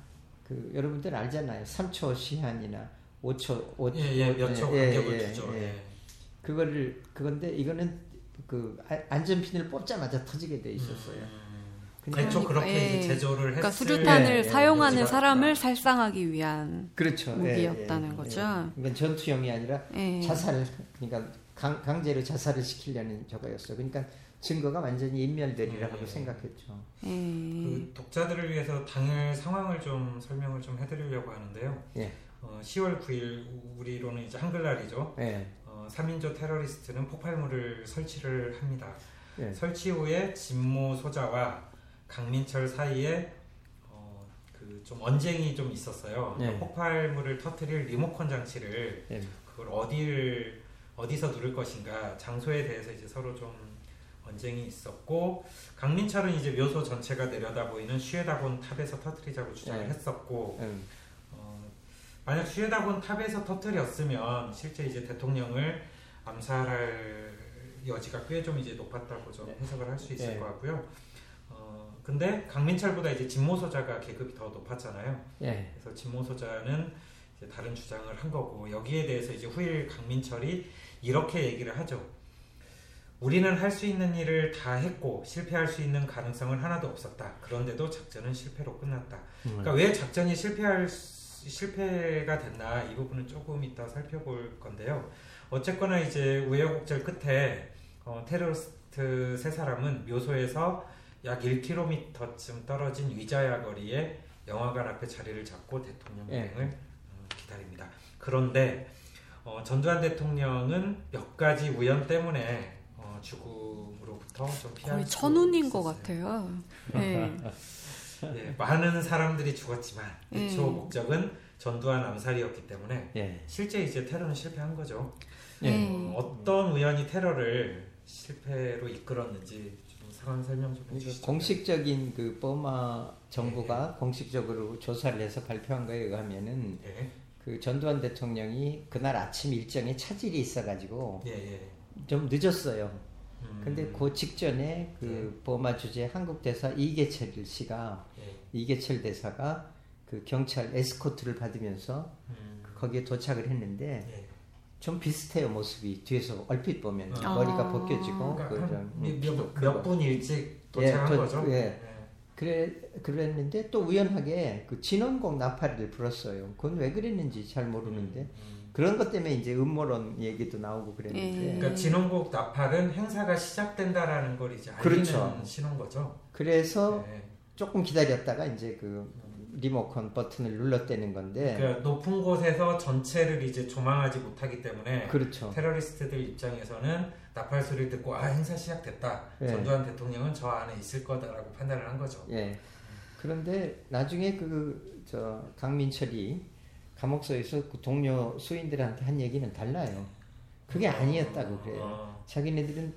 그 여러분들 알잖아요. 삼 초 시한이나 오 초, 오 초, 예, 예, 몇 초 예, 간격을 예, 두죠. 예. 예. 그거를 그건데 이거는 그 안전핀을 뽑자마자 터지게 돼 있었어요. 음, 그러니까 애초 그렇게 예. 이제 제조를 그러니까 했을 수류탄을 예, 사용하는 예, 사람을 살상하기 위한 그렇죠. 무기였다는 예, 예, 거죠. 예. 그러니까 전투형이 아니라 예. 자살, 그러니까 강, 강제로 자살을 시키려는 저거였어요. 그러니까 증거가 완전히 인멸되리라 하고 예. 생각했죠. 예. 그 독자들을 위해서 당일 상황을 좀 설명을 좀 해드리려고 하는데요. 예. 어, 시월 구일 우리로는 이제 한글날이죠. 예. 어, 삼인조 테러리스트는 폭발물을 설치를 합니다. 예. 설치 후에 진모 소자와 강민철 사이에 어, 그 좀 언쟁이 좀 있었어요. 예. 그러니까 폭발물을 터뜨릴 리모컨 장치를 예. 그걸 어디를 어디서 누를 것인가 장소에 대해서 이제 서로 좀 언쟁이 있었고, 강민철은 이제 묘소 전체가 내려다 보이는 슈에다곤 탑에서 터뜨리자고 주장을 네. 했었고, 음. 어, 만약 슈에다곤 탑에서 터뜨렸으면 실제 이제 대통령을 암살할 여지가 꽤 좀 이제 높았다고 좀 해석을 할 수 있을 네. 것 같고요. 어, 근데 강민철보다 이제 진모소자가 계급이 더 높았잖아요. 예. 그래서 진모소자는 이제 다른 주장을 한 거고, 여기에 대해서 이제 후일 강민철이 이렇게 얘기를 하죠. 우리는 할 수 있는 일을 다 했고 실패할 수 있는 가능성은 하나도 없었다. 그런데도 작전은 실패로 끝났다. 음. 그러니까 왜 작전이 실패할 수, 실패가 됐나, 이 부분은 조금 이따 살펴볼 건데요. 어쨌거나 이제 우여곡절 끝에 어, 테러리스트 세 사람은 묘소에서 약 일 킬로미터쯤 떨어진 위자야 거리에 영화관 앞에 자리를 잡고 대통령 예. 비행을 어, 기다립니다. 그런데 어, 전두환 대통령은 몇 가지 우연 때문에 어, 죽음으로부터 좀 피할 거의 수 천운인 것 있었어요. 같아요. 네. 예, 많은 사람들이 죽었지만 애초 음. 목적은 전두환 암살이었기 때문에 예. 실제 이제 테러는 실패한 거죠. 예. 음. 어, 어떤 우연이 테러를 실패로 이끌었는지 좀 상황 설명 좀 해주시죠. 공식적인 그 버마 정부가 예. 공식적으로 조사를 해서 발표한 거에 의하면은 예. 그 전두환 대통령이 그날 아침 일정에 차질이 있어가지고 예, 예. 좀 늦었어요. 음. 근데 그 직전에 그 예. 버마 주재 한국 대사 이계철 씨가 예. 이계철 대사가 그 경찰 에스코트를 받으면서 음. 거기에 도착을 했는데 예. 좀 비슷해요, 모습이. 뒤에서 얼핏 보면 아. 머리가 벗겨지고 그러니까 그 몇 분 일찍 도착한 예, 거죠. 예. 예. 그래 그랬는데 또 우연하게 그 진원곡 나팔을 불었어요. 그건 왜 그랬는지 잘 모르는데 음. 그런 것 때문에 이제 음모론 얘기도 나오고 그랬는데. 예. 그러니까 진원곡 나팔은 행사가 시작된다라는 걸 이제 알리는 그렇죠. 신호인 거죠. 그래서 네. 조금 기다렸다가 이제 그 리모컨 버튼을 눌렀다는 건데. 그러니까 높은 곳에서 전체를 이제 조망하지 못하기 때문에 그렇죠. 테러리스트들 입장에서는 나팔 소리를 듣고 아 행사 시작됐다. 예. 전두환 대통령은 저 안에 있을 거다라고 판단을 한 거죠. 예. 그런데 나중에 그 저 강민철이 감옥소에서 그 동료 수인들한테 한 얘기는 달라요. 그게 아니었다고 그래요. 어. 자기네들은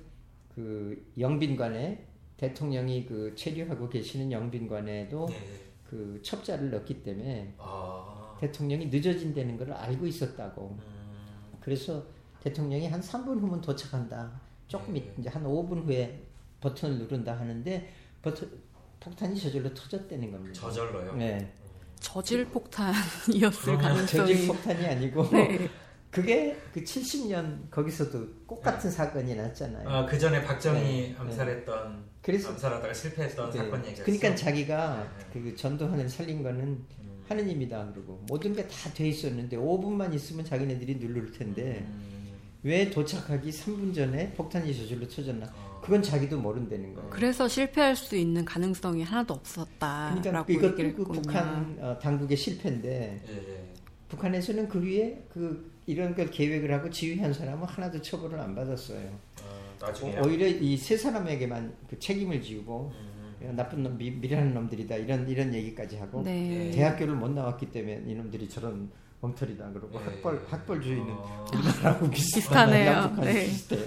그 영빈관에 대통령이 그 체류하고 계시는 영빈관에도 예. 그 첩자를 넣기 때문에 아. 대통령이 늦어진다는 걸 알고 있었다고. 음. 그래서 대통령이 한 삼 분 후면 도착한다. 조금 네. 이제 한 오 분 후에 버튼을 누른다 하는데 버튼 폭탄이 저절로 터졌다는 겁니다. 저절로요. 네. 저질 폭탄이었을 그러면 가능성이. 저질 폭탄이 아니고 네. 그게 그 칠십 년 거기서도 똑같은 네. 사건이 났잖아요. 아, 그 전에 박정희 네. 암살했던 그래서 암살하다가 실패했던 네. 사건 얘기였어. 그러니까 자기가 네. 그 전두환을 살린 거는 음. 하느님이다 그러고 모든 게 다 돼 있었는데 오 분만 있으면 자기네들이 누를 텐데 음. 왜 도착하기 삼 분 전에 폭탄이 저절로 터졌나? 어. 그건 자기도 모른다는 거예요. 그래서 실패할 수 있는 가능성이 하나도 없었다라고 그러니까 얘기를 이것도 그 했구나. 북한 어, 당국의 실패인데 예, 예. 북한에서는 그 위에 그 이런 걸 계획을 하고 지휘한 사람은 하나도 처벌을 안 받았어요. 어, 나중에 오, 오히려 이 세 사람에게만 그 책임을 지우고 음. 나쁜 놈, 미, 미련한 놈들이다 이런 이런 얘기까지 하고 네. 대학교를 못 나왔기 때문에 이놈들이 저런 엉터리다 그러고 네. 학벌 학벌주의는 어. 우리나라하고 비슷하네요. 남북한이 네. 비슷해요.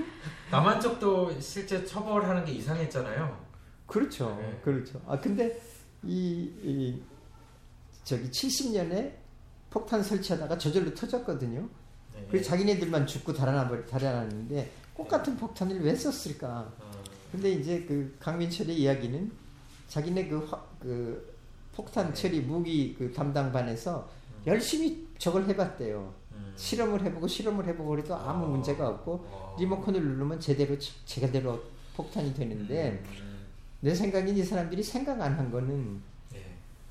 남한 쪽도 실제 처벌하는 게 이상했잖아요. 그렇죠, 네. 그렇죠. 아 근데 이, 이 저기 칠십 년에 폭탄 설치하다가 저절로 터졌거든요. 네. 그래서 자기네들만 죽고 달아나 달아났는데 똑같은 폭탄을 왜 썼을까? 어. 근데 이제 그 강민철의 이야기는 자기네 그, 화, 그 폭탄 처리 무기 그 담당반에서 음. 열심히 저걸 해봤대요. 음. 실험을 해보고 실험을 해보고 그래도 아무 어. 문제가 없고 어. 리모컨을 누르면 제대로 제대로 폭탄이 되는데 음. 내 생각엔 이 사람들이 생각 안 한 거는 예.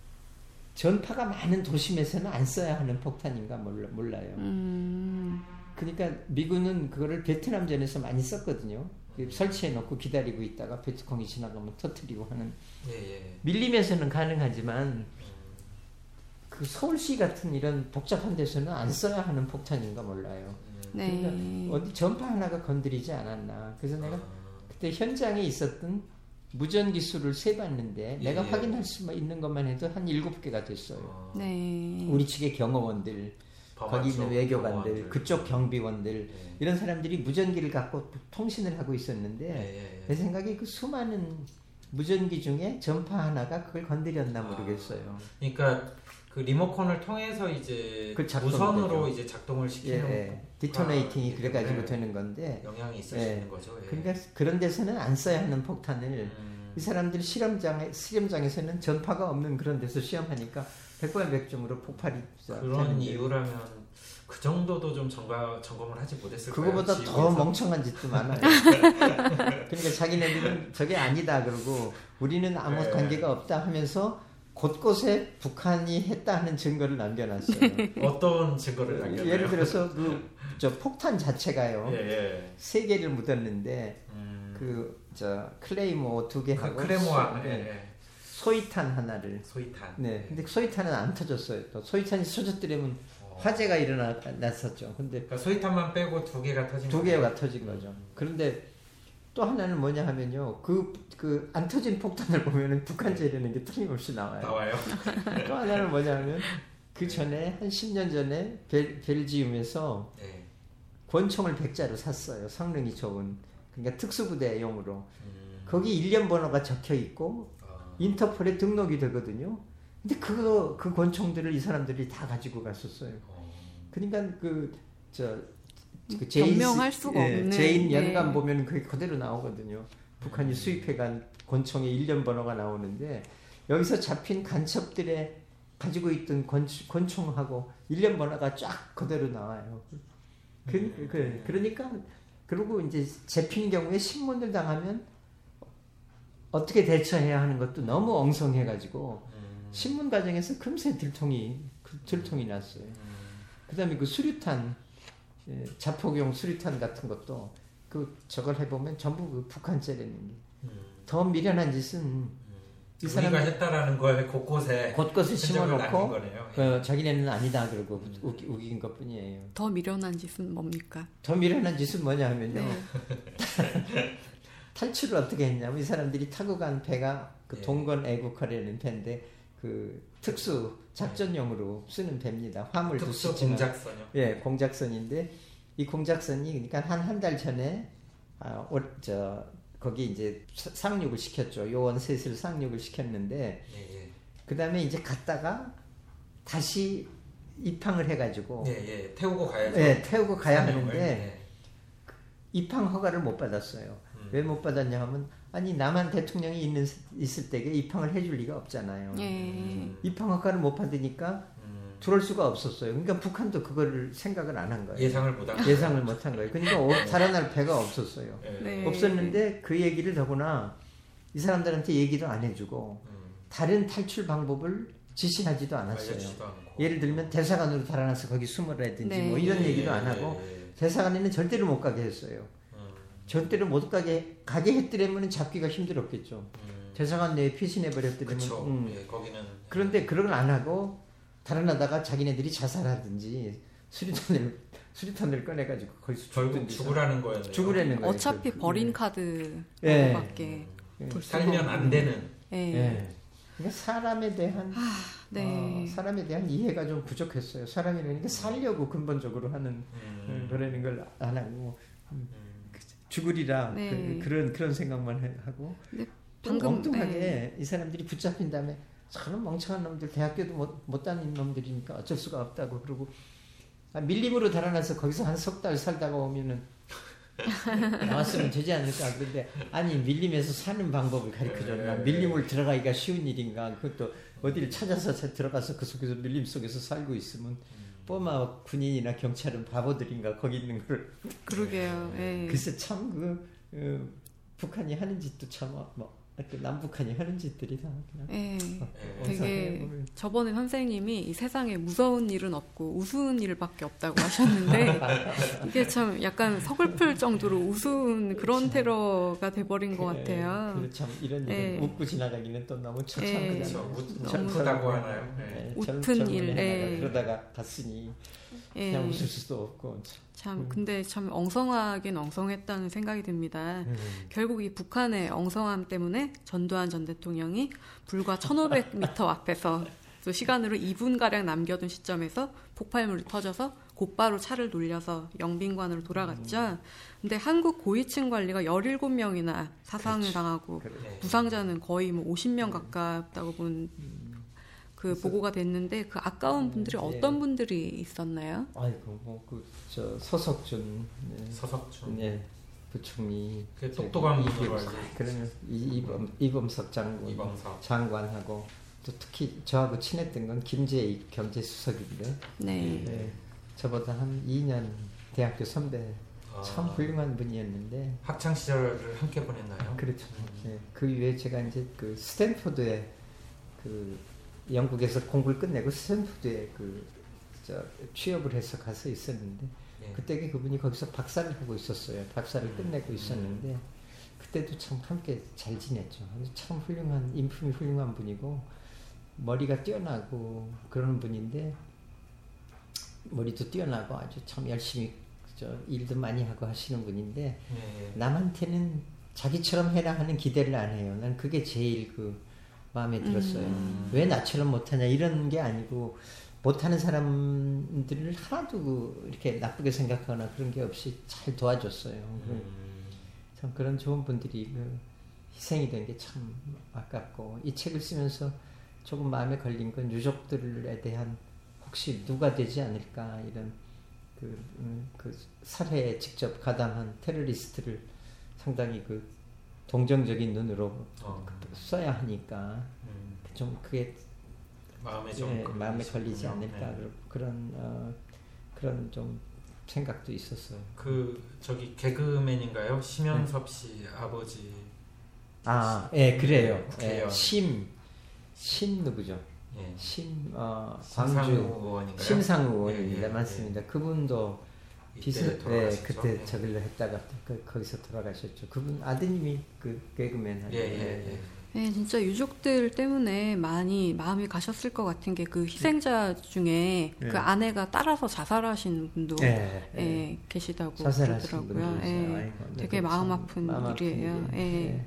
전파가 많은 도심에서는 안 써야 하는 폭탄인가 몰라, 몰라요. 음. 그러니까 미군은 그거를 베트남전에서 많이 썼거든요. 음. 설치해놓고 기다리고 있다가 베트콩이 지나가면 터뜨리고 하는. 예, 예. 밀림에서는 가능하지만 음. 그 서울시 같은 이런 복잡한 데서는 안 써야 하는 폭탄인가 몰라요. 음. 그러니까 네. 어디 전파 하나가 건드리지 않았나. 그래서 내가 아. 그때 현장에 있었던 무전기수를 세봤는데 예. 내가 확인할 수 있는 것만 해도 한 일곱 개가 됐어요. 아. 네. 우리 측의 경호원들, 거기 있는 외교관들, 경호원들. 그쪽 경비원들 예. 이런 사람들이 무전기를 갖고 통신을 하고 있었는데 예, 예, 예. 내 생각에 그 수많은 무전기 중에 전파 하나가 그걸 건드렸나 모르겠어요. 아. 그러니까 그 리모컨을 통해서 이제 무선으로 이제 작동을 시키는 예, 예. 디토네이팅이 아, 그래가지고 예. 되는 건데 영향이 있을 수 예. 있는 거죠. 예. 그러니까 그런 데서는 안 써야 하는 폭탄을 음. 이 사람들 실험장에 실험장에서는 전파가 없는 그런 데서 시험하니까 백발백중으로 폭발이 그런 되는데. 이유라면 그 정도도 좀 점검, 점검을 하지 못했을까요? 그거보다 지구에서? 더 멍청한 짓도 많아요. 그러니까 자기네들은 저게 아니다 그러고 우리는 아무 네. 관계가 없다 하면서 곳곳에 북한이 했다 하는 증거를 남겨놨어요. 어떤 증거를 남겨놨어요? 예를 들어서 그 저 폭탄 자체가요. 예, 예. 세 개를 묻었는데 음. 그 저 클레이모 두 개 하고 클레모아 예, 예. 소위탄 하나를. 소위탄. 네. 근데 소위탄은 안 터졌어요. 또 소위탄이 터졌더라면 어. 화재가 일어났었죠. 근데 그러니까 소위탄만 빼고 두 개가 터진 두 개가 터진 거죠. 그런데 또 하나는 뭐냐 하면요. 그, 그, 안 터진 폭탄을 보면은 북한 재련인 게 틀림없이 나와요. 나와요? 또 하나는 뭐냐 하면 그 전에, 한 십 년 전에 벨, 벨지움에서 네. 권총을 백 자루 샀어요. 성능이 좋은. 그러니까 특수부대용으로. 음. 거기 일련 번호가 적혀 있고, 아. 인터폴에 등록이 되거든요. 근데 그거, 그 권총들을 이 사람들이 다 가지고 갔었어요. 어. 그러니까 그, 저, 그 제인, 변명할 수가 예, 없는 제인 연감 네. 보면 그게 그대로 나오거든요. 북한이 음. 수입해간 권총의 일련 번호가 나오는데 여기서 잡힌 간첩들의 가지고 있던 권, 권총하고 일련 번호가 쫙 그대로 나와요. 그, 음. 그, 그러니까 그리고 이제 잡힌 경우에 신문을 당하면 어떻게 대처해야 하는 것도 너무 엉성해가지고 음. 신문 과정에서 금세 들통이 들통이 났어요. 음. 그다음에 그 수류탄 예, 자폭용 수류탄 같은 것도 그 저걸 해보면 전부 그 북한 째리는 게 더 음. 미련한 짓은 음. 이 우리가 했다라는 걸 곳곳에 곳곳에 심어놓고 그 자기네는 아니다 그러고 음. 우기, 우긴 것뿐이에요. 더 미련한 짓은 뭡니까? 더 미련한 짓은 뭐냐 하면요. 네. 탈출을 어떻게 했냐면 이 사람들이 타고 간 배가 그 예. 동건 애국화라는 배인데 그 특수 작전용으로 쓰는 배입니다. 화물 특수 공작선이요? 예, 공작선인데 이 공작선이 그러니까 한 한 달 전에 아, 오, 저 거기 이제 상륙을 시켰죠. 요원 셋을 상륙을 시켰는데 예, 예. 그 다음에 이제 갔다가 다시 입항을 해가지고 예, 예. 태우고 가야죠. 예, 태우고 가야 상륙을, 하는데 예. 입항 허가를 못 받았어요. 음. 왜 못 받았냐 하면 아니 남한 대통령이 있는 있을 때에 입항을 해줄 리가 없잖아요. 예. 입항 허가를 못 받으니까 음. 들어올 수가 없었어요. 그러니까 북한도 그거를 생각을 안 한 거예요. 예상을 못한 예상을 못한 거예요. 그러니까 달아날 배가 없었어요. 네. 없었는데 그 얘기를 더구나 이 사람들한테 얘기도 안 해주고 음. 다른 탈출 방법을 지시하지도 않았어요. 예를 들면 대사관으로 달아나서 거기 숨으라든지 네. 뭐 이런 얘기도 안 하고 대사관에는 절대로 못 가게 했어요. 절대로 못 가게 가게 했더라면 잡기가 힘들었겠죠. 음. 대사관 내에 피신해 버렸더라면. 음. 예, 거기는. 그런데 그런 걸 안 하고 달아나다가 자기네들이 자살하든지 수류탄을 수류탄을 꺼내가지고 거기서 결국 죽으라는 거예요. 죽으라는 거예요. 어차피 버린 카드밖에 예. 살면 안 되는. 예. 예. 그러니까 사람에 대한 아, 네. 어, 사람에 대한 이해가 좀 부족했어요. 사람이라는 게 살려고 근본적으로 하는 음. 그러는 걸 안 하고. 음. 죽으리라 네. 그, 그런 그런 생각만 해, 하고 네, 방금 엉뚱하게 네. 이 사람들이 붙잡힌 다음에 저런 멍청한 놈들 대학교도 못, 못 다닌 놈들이니까 어쩔 수가 없다고 그러고 아, 밀림으로 달아나서 거기서 한 석 달 살다가 오면은 나왔으면 되지 않을까. 그런데 아니 밀림에서 사는 방법을 가르쳐줬나. 밀림을 들어가기가 쉬운 일인가. 그것도 어디를 찾아서 들어가서 그 속에서 밀림 속에서 살고 있으면 뽀마 군인이나 경찰은 바보들인가 거기 있는 걸. 그러게요. 예. 글쎄 참 그 어, 북한이 하는 짓도 참 뭐. 남북한이 하는 짓들이 다 그냥 예, 되게 저번에 선생님이 이 세상에 무서운 일은 없고 우스운 일밖에 없다고 하셨는데 이게 참 약간 서글플 정도로 우스운 그런 테러가 돼버린 것 같아요. 그 참 이런 일은 예. 웃고 지나가기는 또 너무 처참 예. 그렇죠. 웃다고 하나요? 네. 웃픈 일. 예. 그러다가 갔으니 예. 그냥 웃을 수도 없고. 참 근데 참 엉성하긴 엉성했다는 생각이 듭니다. 음. 결국 이 북한의 엉성함 때문에 전두환 전 대통령이 불과 천오백 미터 앞에서 또 시간으로 이 분가량 남겨둔 시점에서 폭발물이 터져서 곧바로 차를 돌려서 영빈관으로 돌아갔죠. 근데 한국 고위층 관리가 열일곱 명이나 사상을 그렇지. 당하고 그래. 부상자는 거의 뭐 오십 명 가깝다고 본 그 보고가 됐는데 그 아까운 분들이 음, 어떤 예. 분들이 있었나요? 아이고 뭐 그 저 서석준 네. 서석준 네 부총리 그 똑똑한 분으로 알고 그러면 이범 이범석 장관 이범석. 장관하고 또 특히 저하고 친했던 건 김재익 경제수석인데 네. 네. 저보다 한 이 년 대학교 선배 아. 참 훌륭한 분이었는데 학창 시절을 함께 보냈나요? 그렇죠. 음. 네. 그 이후에 제가 이제 그 스탠포드에 그 영국에서 공부를 끝내고 스탠포드에 그 저 취업을 해서 가서 있었는데 네. 그때 그분이 거기서 박사를 하고 있었어요. 박사를 음. 끝내고 있었는데 그때도 참 함께 잘 지냈죠. 참 훌륭한 인품이 훌륭한 분이고 머리가 뛰어나고 그러는 분인데 머리도 뛰어나고 아주 참 열심히 저 일도 많이 하고 하시는 분인데 네. 남한테는 자기처럼 해라 하는 기대를 안 해요. 난 그게 제일 그 마음에 들었어요. 음. 왜 나처럼 못하냐 이런 게 아니고 못하는 사람들을 하나도 그 이렇게 나쁘게 생각하거나 그런 게 없이 잘 도와줬어요. 음. 참 그런 좋은 분들이 그 희생이 된 게 참 아깝고 이 책을 쓰면서 조금 마음에 걸린 건 유족들에 대한 혹시 누가 되지 않을까 이런 그, 음, 그 살해에 직접 가담한 테러리스트를 상당히 그 동정적인 눈으로 어. 써야 하니까 음. 좀 그게 마음에 좀 네, 마음에 걸리지 않을까 네. 그런 어, 그런 좀 생각도 있었어요. 그 저기 개그맨인가요? 심연섭 씨 네. 아버지. 아, 예, 네, 그래요. 네, 심, 심 누구죠? 예. 심, 어, 광주 의원인가요? 심상우 의원입니다. 예, 예, 맞습니다. 예. 그분도 비슷, 네, 그때 저길로 했다가 그, 거기서 돌아가셨죠. 그분 아드님이 그 개그맨 하는. 예, 예, 예. 네, 진짜 유족들 때문에 많이 마음이 가셨을 것 같은 게 그 희생자 중에 네. 그 아내가 따라서 자살하신 분도 네, 네. 예, 계시다고 그러더라고요. 예, 아이고, 되게 마음 아픈 마음 일이에요. 예. 네.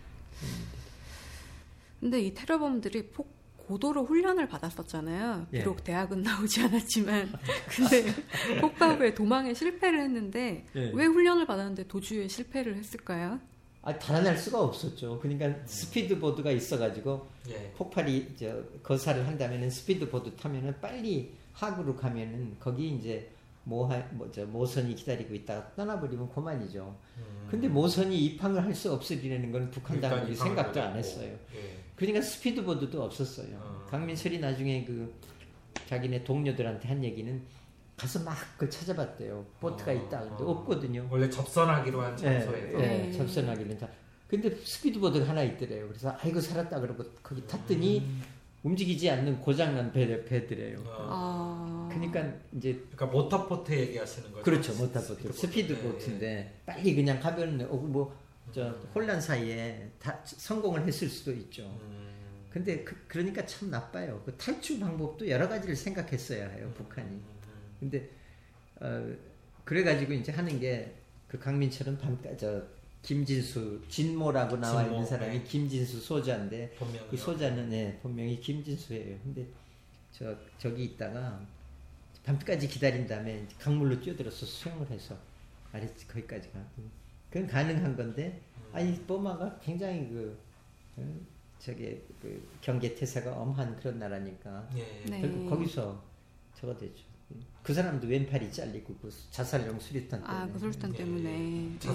근데 이 테러범들이 폭 고도로 훈련을 받았었잖아요. 비록 예. 대학은 나오지 않았지만 근데 폭파 후에 도망에 실패를 했는데 예. 왜 훈련을 받았는데 도주에 실패를 했을까요? 아, 달아날 수가 없었죠. 그러니까 스피드보드가 있어가지고 예. 폭발이 저 거사를 한다면은 스피드보드 타면은 빨리 하구로 가면은 거기 이제 모하 뭐저 모선이 기다리고 있다가 떠나버리면 그만이죠. 음. 근데 모선이 입항을 할 수 없으리라는 건 북한 당국이 생각도 안 했어요. 예. 그러니까 스피드보드도 없었어요. 어. 강민철이 나중에 그 자기네 동료들한테 한 얘기는 가서 막 그 찾아봤대요. 보트가 어. 있다. 근데 어. 없거든요. 원래 접선하기로 한 장소에서. 네, 네, 접선하기로 다. 근데 스피드보드가 하나 있더래요. 그래서 아이고 살았다 그러고 거기 탔더니 음. 움직이지 않는 고장난 배, 배들이에요. 어. 그러니까 이제 그러니까 모터보트 얘기하시는 거죠? 그렇죠, 모터보트, 스피드보트인데 네. 빨리 그냥 가면 어, 뭐 저 음. 혼란 사이에 다 성공을 했을 수도 있죠. 음. 근데 그, 그러니까 참 나빠요. 그 탈출 방법도 여러 가지를 생각했어야 해요, 음. 북한이. 근데 어, 그래가지고 이제 하는 게 그 강민철은 밤까 저 김진수 진모라고 나와 진모, 있는 사람이 네. 김진수 소자인데 본명이요. 그 소자는 네, 본명이 김진수예요. 근데 저 저기 있다가 밤까지 기다린 다음에 강물로 뛰어들어서 수영을 해서 아래 거기까지 가고 그건 가능한 건데 음. 아니 버마가 굉장히 그 어, 저게 그 경계 태세가 엄한 그런 나라니까 예. 네. 결국 거기서 저거 됐죠. 그 사람도 왼팔이 잘리고 그 자살용 수류탄 때문에. 아, 그 수류탄 때문에. 예.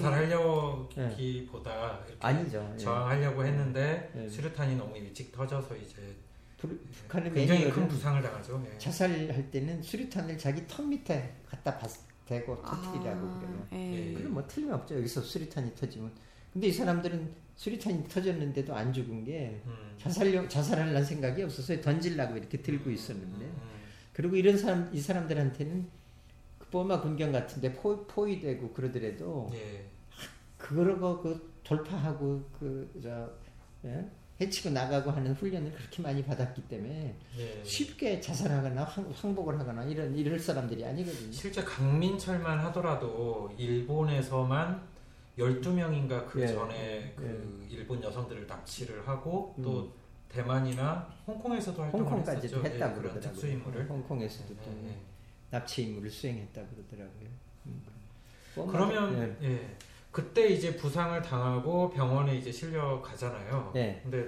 자살하려기보다 네. 아니죠. 저항하려고 예. 했는데 예. 수류탄이 너무 일찍 터져서 이제 불, 북한의 굉장히 큰 부상을 당하죠. 예. 자살할 때는 수류탄을 자기 턱 밑에 갖다 대고 터뜨리라고 아, 그래요. 예. 그럼 뭐 틀림없죠. 여기서 수류탄이 터지면. 근데 이 사람들은 수류탄이 터졌는데도 안 죽은 게 음. 자살용 자살하려는 생각이 없어서 던지려고 이렇게 들고 있었는데 음. 그리고 이런 사람 이 사람들한테는 그 버마 군경 같은데 포, 포위되고 그러더라도 예. 그러고 그 돌파하고 그저 예? 해치고 나가고 하는 훈련을 그렇게 많이 받았기 때문에 예. 쉽게 자살하거나 항, 항복을 하거나 이런 이럴 사람들이 아니거든요. 실제 강민철만 하더라도 일본에서만 열두 명인가 그 예. 전에 그 예. 일본 여성들을 납치를 하고 음. 또 대만이나 홍콩에서도 활동을 홍콩까지도 했었죠. 했다고 예, 그런 그러더라고요. 특수임무를. 홍콩에서도 예, 또 예. 납치 임무를 수행했다고 그러더라고요. 음. 그러면 예. 예. 그때 이제 부상을 당하고 병원에 이제 실려 가잖아요. 네. 근데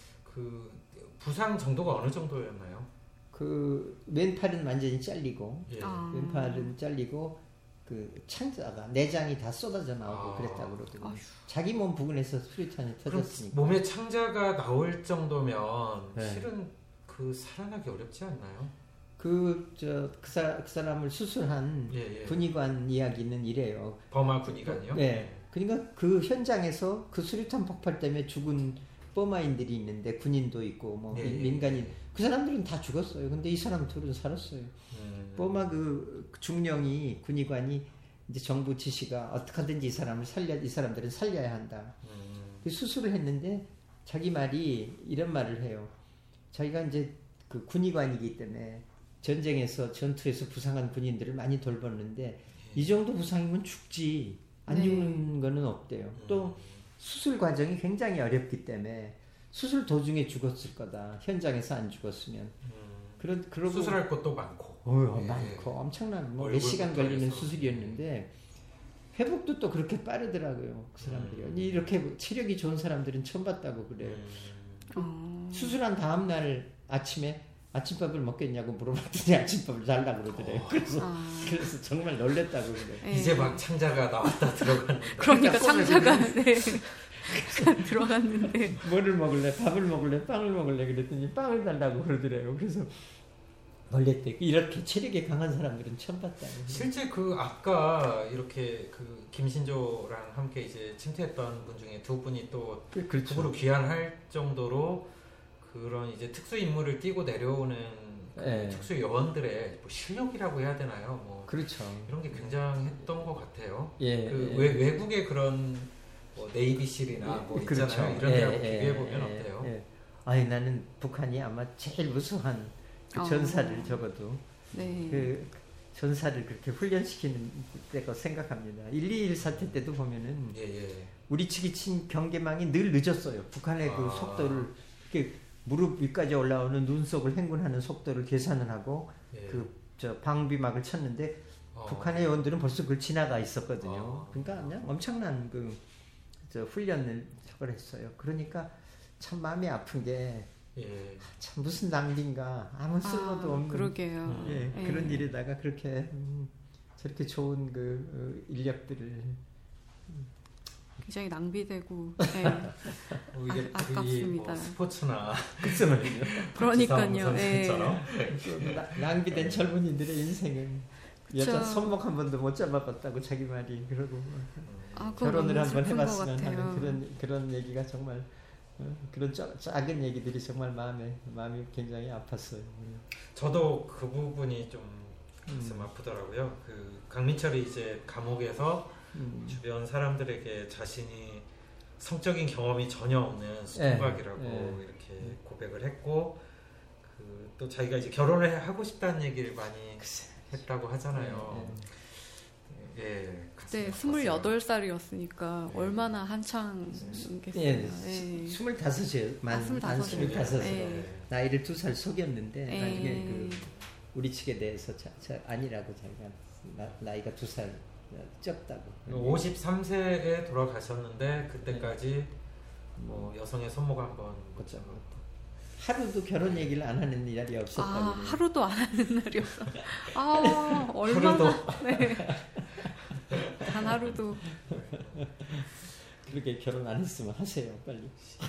그 부상 정도가 어느 정도였나요? 그 왼팔은 완전히 잘리고, 예. 아. 왼팔은 잘리고 그 창자가 내장이 다 쏟아져 나오고 아. 그랬다고 그러더라고요. 자기 몸 부근에서 수류탄이 터졌으니까. 몸에 창자가 나올 정도면 네. 실은 그 살아나기 어렵지 않나요? 그, 저, 그, 사, 그 사람을 수술한 예, 예. 군의관 이야기는 이래요. 버마 군의관이요? 네. 그러니까 그 현장에서 그 수류탄 폭발 때문에 죽은 버마인들이 있는데 군인도 있고 뭐 예, 민간인 예. 그 사람들은 다 죽었어요. 근데 이 사람 둘은 살았어요. 음. 버마 그 중령이 군의관이 이제 정부 지시가 어떻게 하든지 이 사람을 살려 이 사람들은 살려야 한다. 음. 그 수술을 했는데 자기 말이 이런 말을 해요. 자기가 이제 그 군의관이기 때문에 전쟁에서 전투에서 부상한 군인들을 많이 돌봤는데 예. 이 정도 부상이면 죽지 안 네. 죽는 거는 없대요. 음. 또 수술 과정이 굉장히 어렵기 때문에 수술 도중에 죽었을 거다. 현장에서 안 죽었으면. 음. 그런 그러고 수술할 것도 많고, 어, 예. 많고 엄청난 뭐 몇 시간 걸리는 해서. 수술이었는데 회복도 또 그렇게 빠르더라고요. 그 사람들이 음. 이렇게 체력이 좋은 사람들은 처음 봤다고 그래요. 음. 수술한 다음 날 아침에 아침밥을 먹겠냐고 물어봤더니 아침밥을 달라고 그러더래요. 그래서, 아. 그래서 정말 놀랬다고 그래요. 네. 이제 막 창자가 나왔다 들어가는. 그러니까 창자가, 네. 들어갔는데. 뭐를 먹을래? 밥을 먹을래? 빵을 먹을래? 그랬더니 빵을 달라고 그러더래요. 그래서 놀랬대. 이렇게 체력이 강한 사람들은 처음 봤다고. 실제 그 아까 이렇게 그 김신조랑 함께 이제 침투했던 분 중에 두 분이 또 그렇죠. 북으로 귀환할 정도로 그런 이제 특수 임무를 띄고 내려오는 그 네. 특수 요원들의 뭐 실력이라고 해야 되나요? 뭐 그렇죠. 이런 게 굉장했던 것 같아요. 예, 그 예. 외, 외국의 그런 뭐 네이비실이나 예, 뭐 그렇죠. 있잖아요. 이런 데하고 예, 비교해 보면 예, 어때요? 예. 아니 나는 북한이 아마 제일 무수한 그 전사를 어. 적어도 네. 그 전사를 그렇게 훈련시키는 때가 생각합니다. 일 이일 사태 때도 보면은 예, 예. 우리 측이 친 경계망이 늘 늦었어요. 북한의 아. 그 속도를 이렇게 무릎 위까지 올라오는 눈속을 행군하는 속도를 계산을 하고 예. 그 저 방비막을 쳤는데 어. 북한의 요원들은 벌써 그걸 지나가 있었거든요. 어. 그러니까 그냥 엄청난 그 저 훈련을 저걸 했어요. 그러니까 참 마음이 아픈 게 예. 참 무슨 낭비인가 아무 쓸모도 아, 없는 그러게요. 예, 예. 그런 일에다가 그렇게 음, 저렇게 좋은 그 어, 인력들을 음. 굉장히 낭비되고 네. 뭐 이게 아, 아깝습니다. 뭐 스포츠나 그러니까요. 네. 낭비된 젊은이들의 인생은 그쵸. 여자 손목 한 번도 못 잡아봤다고 자기 말이 그러고 아, 결혼을 한번 해봤으면 하는 그런 그런 얘기가 정말 어, 그런 짜, 작은 얘기들이 정말 마음에 마음이 굉장히 아팠어요. 저도 그 부분이 좀 가슴 음. 아프더라고요. 그 강민철이 이제 감옥에서 음. 주변 사람들에게 자신이 성적인 경험이 전혀 없는 수동각이라고 네. 네. 이렇게 고백을 했고 그 또 자기가 이제 결혼을 하고 싶다는 얘기를 많이 글쎄. 했다고 하잖아요. 네. 예, 그때 스물여덟 살이었으니까 네. 얼마나 한창이겠어요. 예, 네. 스물다섯이에요. 만, 만 스물다섯. 네. 나이를 두 살 속였는데 네. 나중에 그 우리 측에 대해서 자, 자, 아니라고 자기가 나, 나이가 두 살 적다고. 오십삼 세에 돌아가셨는데 그때까지 뭐 여성의 손목 한번 못 잡았다. 하루도 결혼 얘기를 안 하는 날이 없었다고. 아, 하루도 안 하는 날이 없어. 아, 얼마나. 네. 단 하루도. 그렇게 결혼 안 했으면 하세요, 빨리.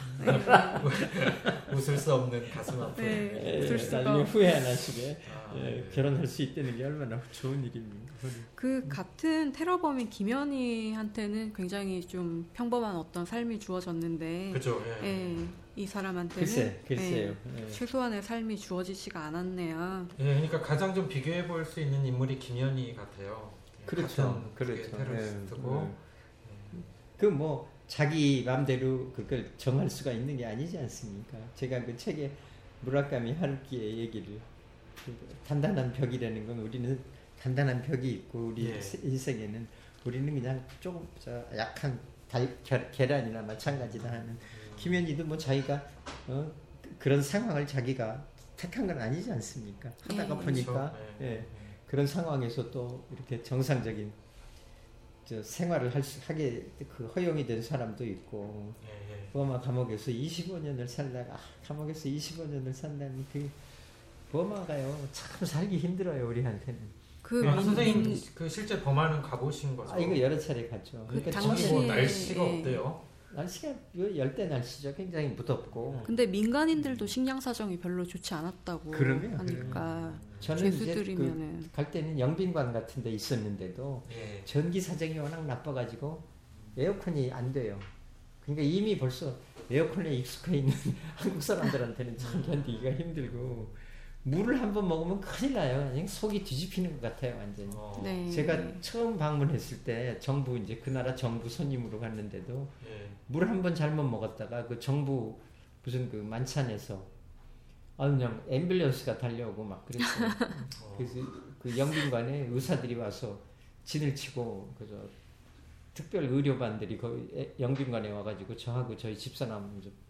웃을 수 없는 가슴 아픈. 네, 웃을 수가. 나중에 후회 안 하시게 아, 예, 네. 결혼할 수 있다는 게 얼마나 좋은 일입니까. 그 같은 테러범인 김연희한테는 굉장히 좀 평범한 어떤 삶이 주어졌는데, 그죠. 예. 예, 이 사람한테는 글쎄, 글쎄요. 예, 예. 최소한의 삶이 주어지지가 않았네요. 예, 그러니까 가장 좀 비교해 볼 수 있는 인물이 김연희 같아요. 그렇죠, 그렇죠. 테러리스트고. 그 뭐 자기 마음대로 그걸 정할 수가 있는 게 아니지 않습니까? 제가 그 책에 무라카미 하루키의 얘기를 그 단단한 벽이라는 건 우리는 단단한 벽이 있고 우리 예. 인생에는 우리는 그냥 조금 저 약한 달, 계, 계란이나 마찬가지다 하는 음. 김연희도 뭐 자기가 어, 그런 상황을 자기가 택한 건 아니지 않습니까? 하다가 예. 보니까 그렇죠. 예. 예, 그런 상황에서 또 이렇게 정상적인 저 생활을 할 수, 하게 그 허용이 된 사람도 있고 예, 예. 버마 감옥에서 이십오 년을 살다가 아, 감옥에서 이십오 년을 산다니 그 버마가요 참 살기 힘들어요 우리한테는. 그 아, 민- 선생님 민- 그 실제 범하는 가보신 거죠? 아 이거 여러 차례 갔죠. 그 그러니까 거기 당시에- 뭐 날씨가 예. 어때요? 날씨가 열대 날씨죠. 굉장히 무덥고. 근데 민간인들도 식량 사정이 별로 좋지 않았다고 그러면, 하니까 저는 죄수들이면은 이제 그 갈 때는 영빈관 같은 데 있었는데도 예. 전기 사정이 워낙 나빠가지고 에어컨이 안 돼요. 그러니까 이미 벌써 에어컨에 익숙해 있는 한국 사람들한테는 참 견디기가 힘들고 물을 한번 먹으면 큰일 나요. 그냥 속이 뒤집히는 것 같아요, 완전히. 어, 네. 제가 처음 방문했을 때 정부 이제 그 나라 정부 손님으로 갔는데도 예. 물 한 번 잘못 먹었다가 그 정부 무슨 그 만찬에서 아 그냥 앰뷸런스가 달려오고 막 그랬어요. 어. 그래서 그 영빈관에 의사들이 와서 진을 치고 그저 특별 의료반들이 거기 에- 영빈관에 와가지고 저하고 저희 집사람 좀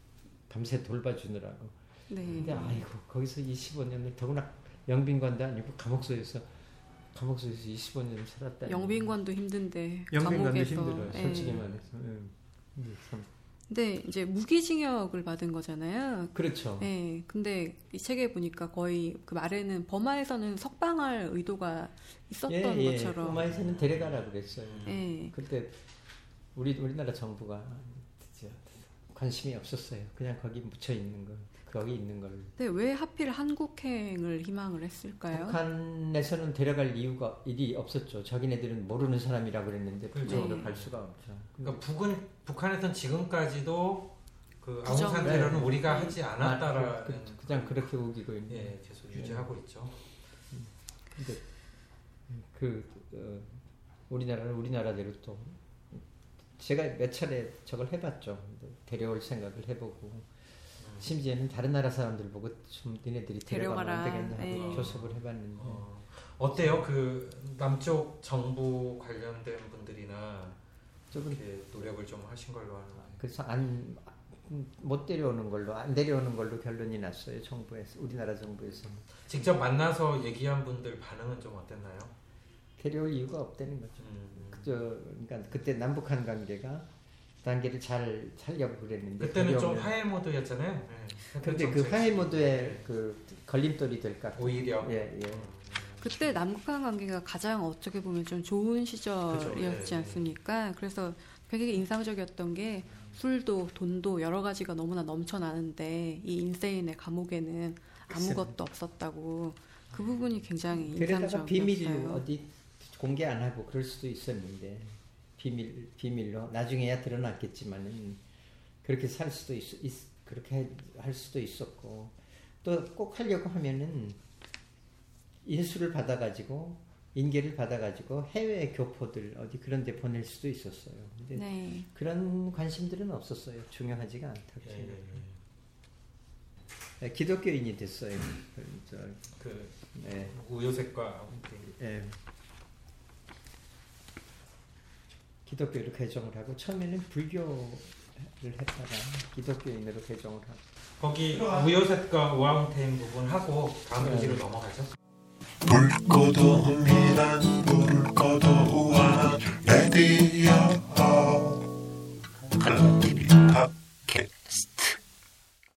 밤새 돌봐주느라고. 네. 근데 아이고 거기서 이십오 년을 더구나 영빈관도 아니고 감옥소에서 감옥소에서 이십오 년을 살았다니. 영빈관도 힘든데 영빈관도 감옥에서 힘들어요. 예. 솔직히 말해서. 예. 근데 참 근데 이제 무기징역을 받은 거잖아요. 그렇죠. 네, 근데 이 책에 보니까 거의 그 말에는 버마에서는 석방할 의도가 있었던 예, 예. 것처럼. 버마에서는 데려가라 그랬어요. 예. 그때 우리 우리나라 정부가 진짜 관심이 없었어요. 그냥 거기 묻혀 있는 거, 거기 있는 걸. 근데 왜 하필 한국행을 희망을 했을까요? 북한에서는 데려갈 이유가 일이 없었죠. 자기네들은 모르는 사람이라고 그랬는데 북쪽으로 네. 갈 수가 없죠. 그러니까 북은 북한에선 지금까지도 그 부정- 아웅산 테러는 네. 우리가 네. 하지 아, 않았다라는 그, 그, 그냥 그렇게 우기고 있는. 예, 계속 유지하고 있죠. 근데 그 어, 우리나라는 우리나라대로 또 제가 몇 차례 저걸 해봤죠. 데려올 생각을 해보고 심지어는 다른 나라 사람들 보고 좀 니네들이 데려가면 데려가라. 안 되겠냐 하고 네. 교섭을 해봤는데 어, 어때요? 그 남쪽 정부 관련된 분들이나 조금 이렇게 노력을 좀 하신 걸로 아는데. 그래서 안 못 데려오는 걸로 안 데려오는 걸로 결론이 났어요. 정부에서 우리나라 정부에서는 직접 만나서 얘기한 분들 반응은 좀 어땠나요? 데려올 이유가 없다는 거죠. 음, 그저 그러니까 그때 남북한 관계가 단계를 잘 살려고 그랬는데 그때는 좀 데려오면- 화해 모드였잖아요. 네. 근데 그 화해 모드의 그 걸림돌이 될까? 오히려 예 예. 그때 남북한 관계가 가장 어떻게 보면 좀 좋은 시절이었지 그죠, 예, 않습니까? 그래서 되게 인상적이었던 게 술도 돈도 여러 가지가 너무나 넘쳐나는데 이 인세인의 감옥에는 아무것도 없었다고 그 부분이 굉장히 그러다가 비밀로 인상적이었어요. 어디 공개 안 하고 그럴 수도 있었는데 비밀 비밀로 나중에야 드러났겠지만은 그렇게 살 수도 있, 있 그렇게 할 수도 있었고 또 꼭 하려고 하면은 인수를 받아가지고 인계를 받아가지고 해외 교포들 어디 그런 데 보낼 수도 있었어요. 근데 네. 그런 관심들은 없었어요. 중요하지가 않다고 예, 예, 생각해요. 예. 네, 기독교인이 됐어요. 그, 저, 그 네. 우요색과 예. 기독교로 개종을 하고 처음에는 불교를 했다가 기독교인으로 개종을 하고 거기 우요색과 우아웅태인 부분 하고 다음 교지로 넘어가죠. 물 꺼도 옵니다. 물 꺼도 우아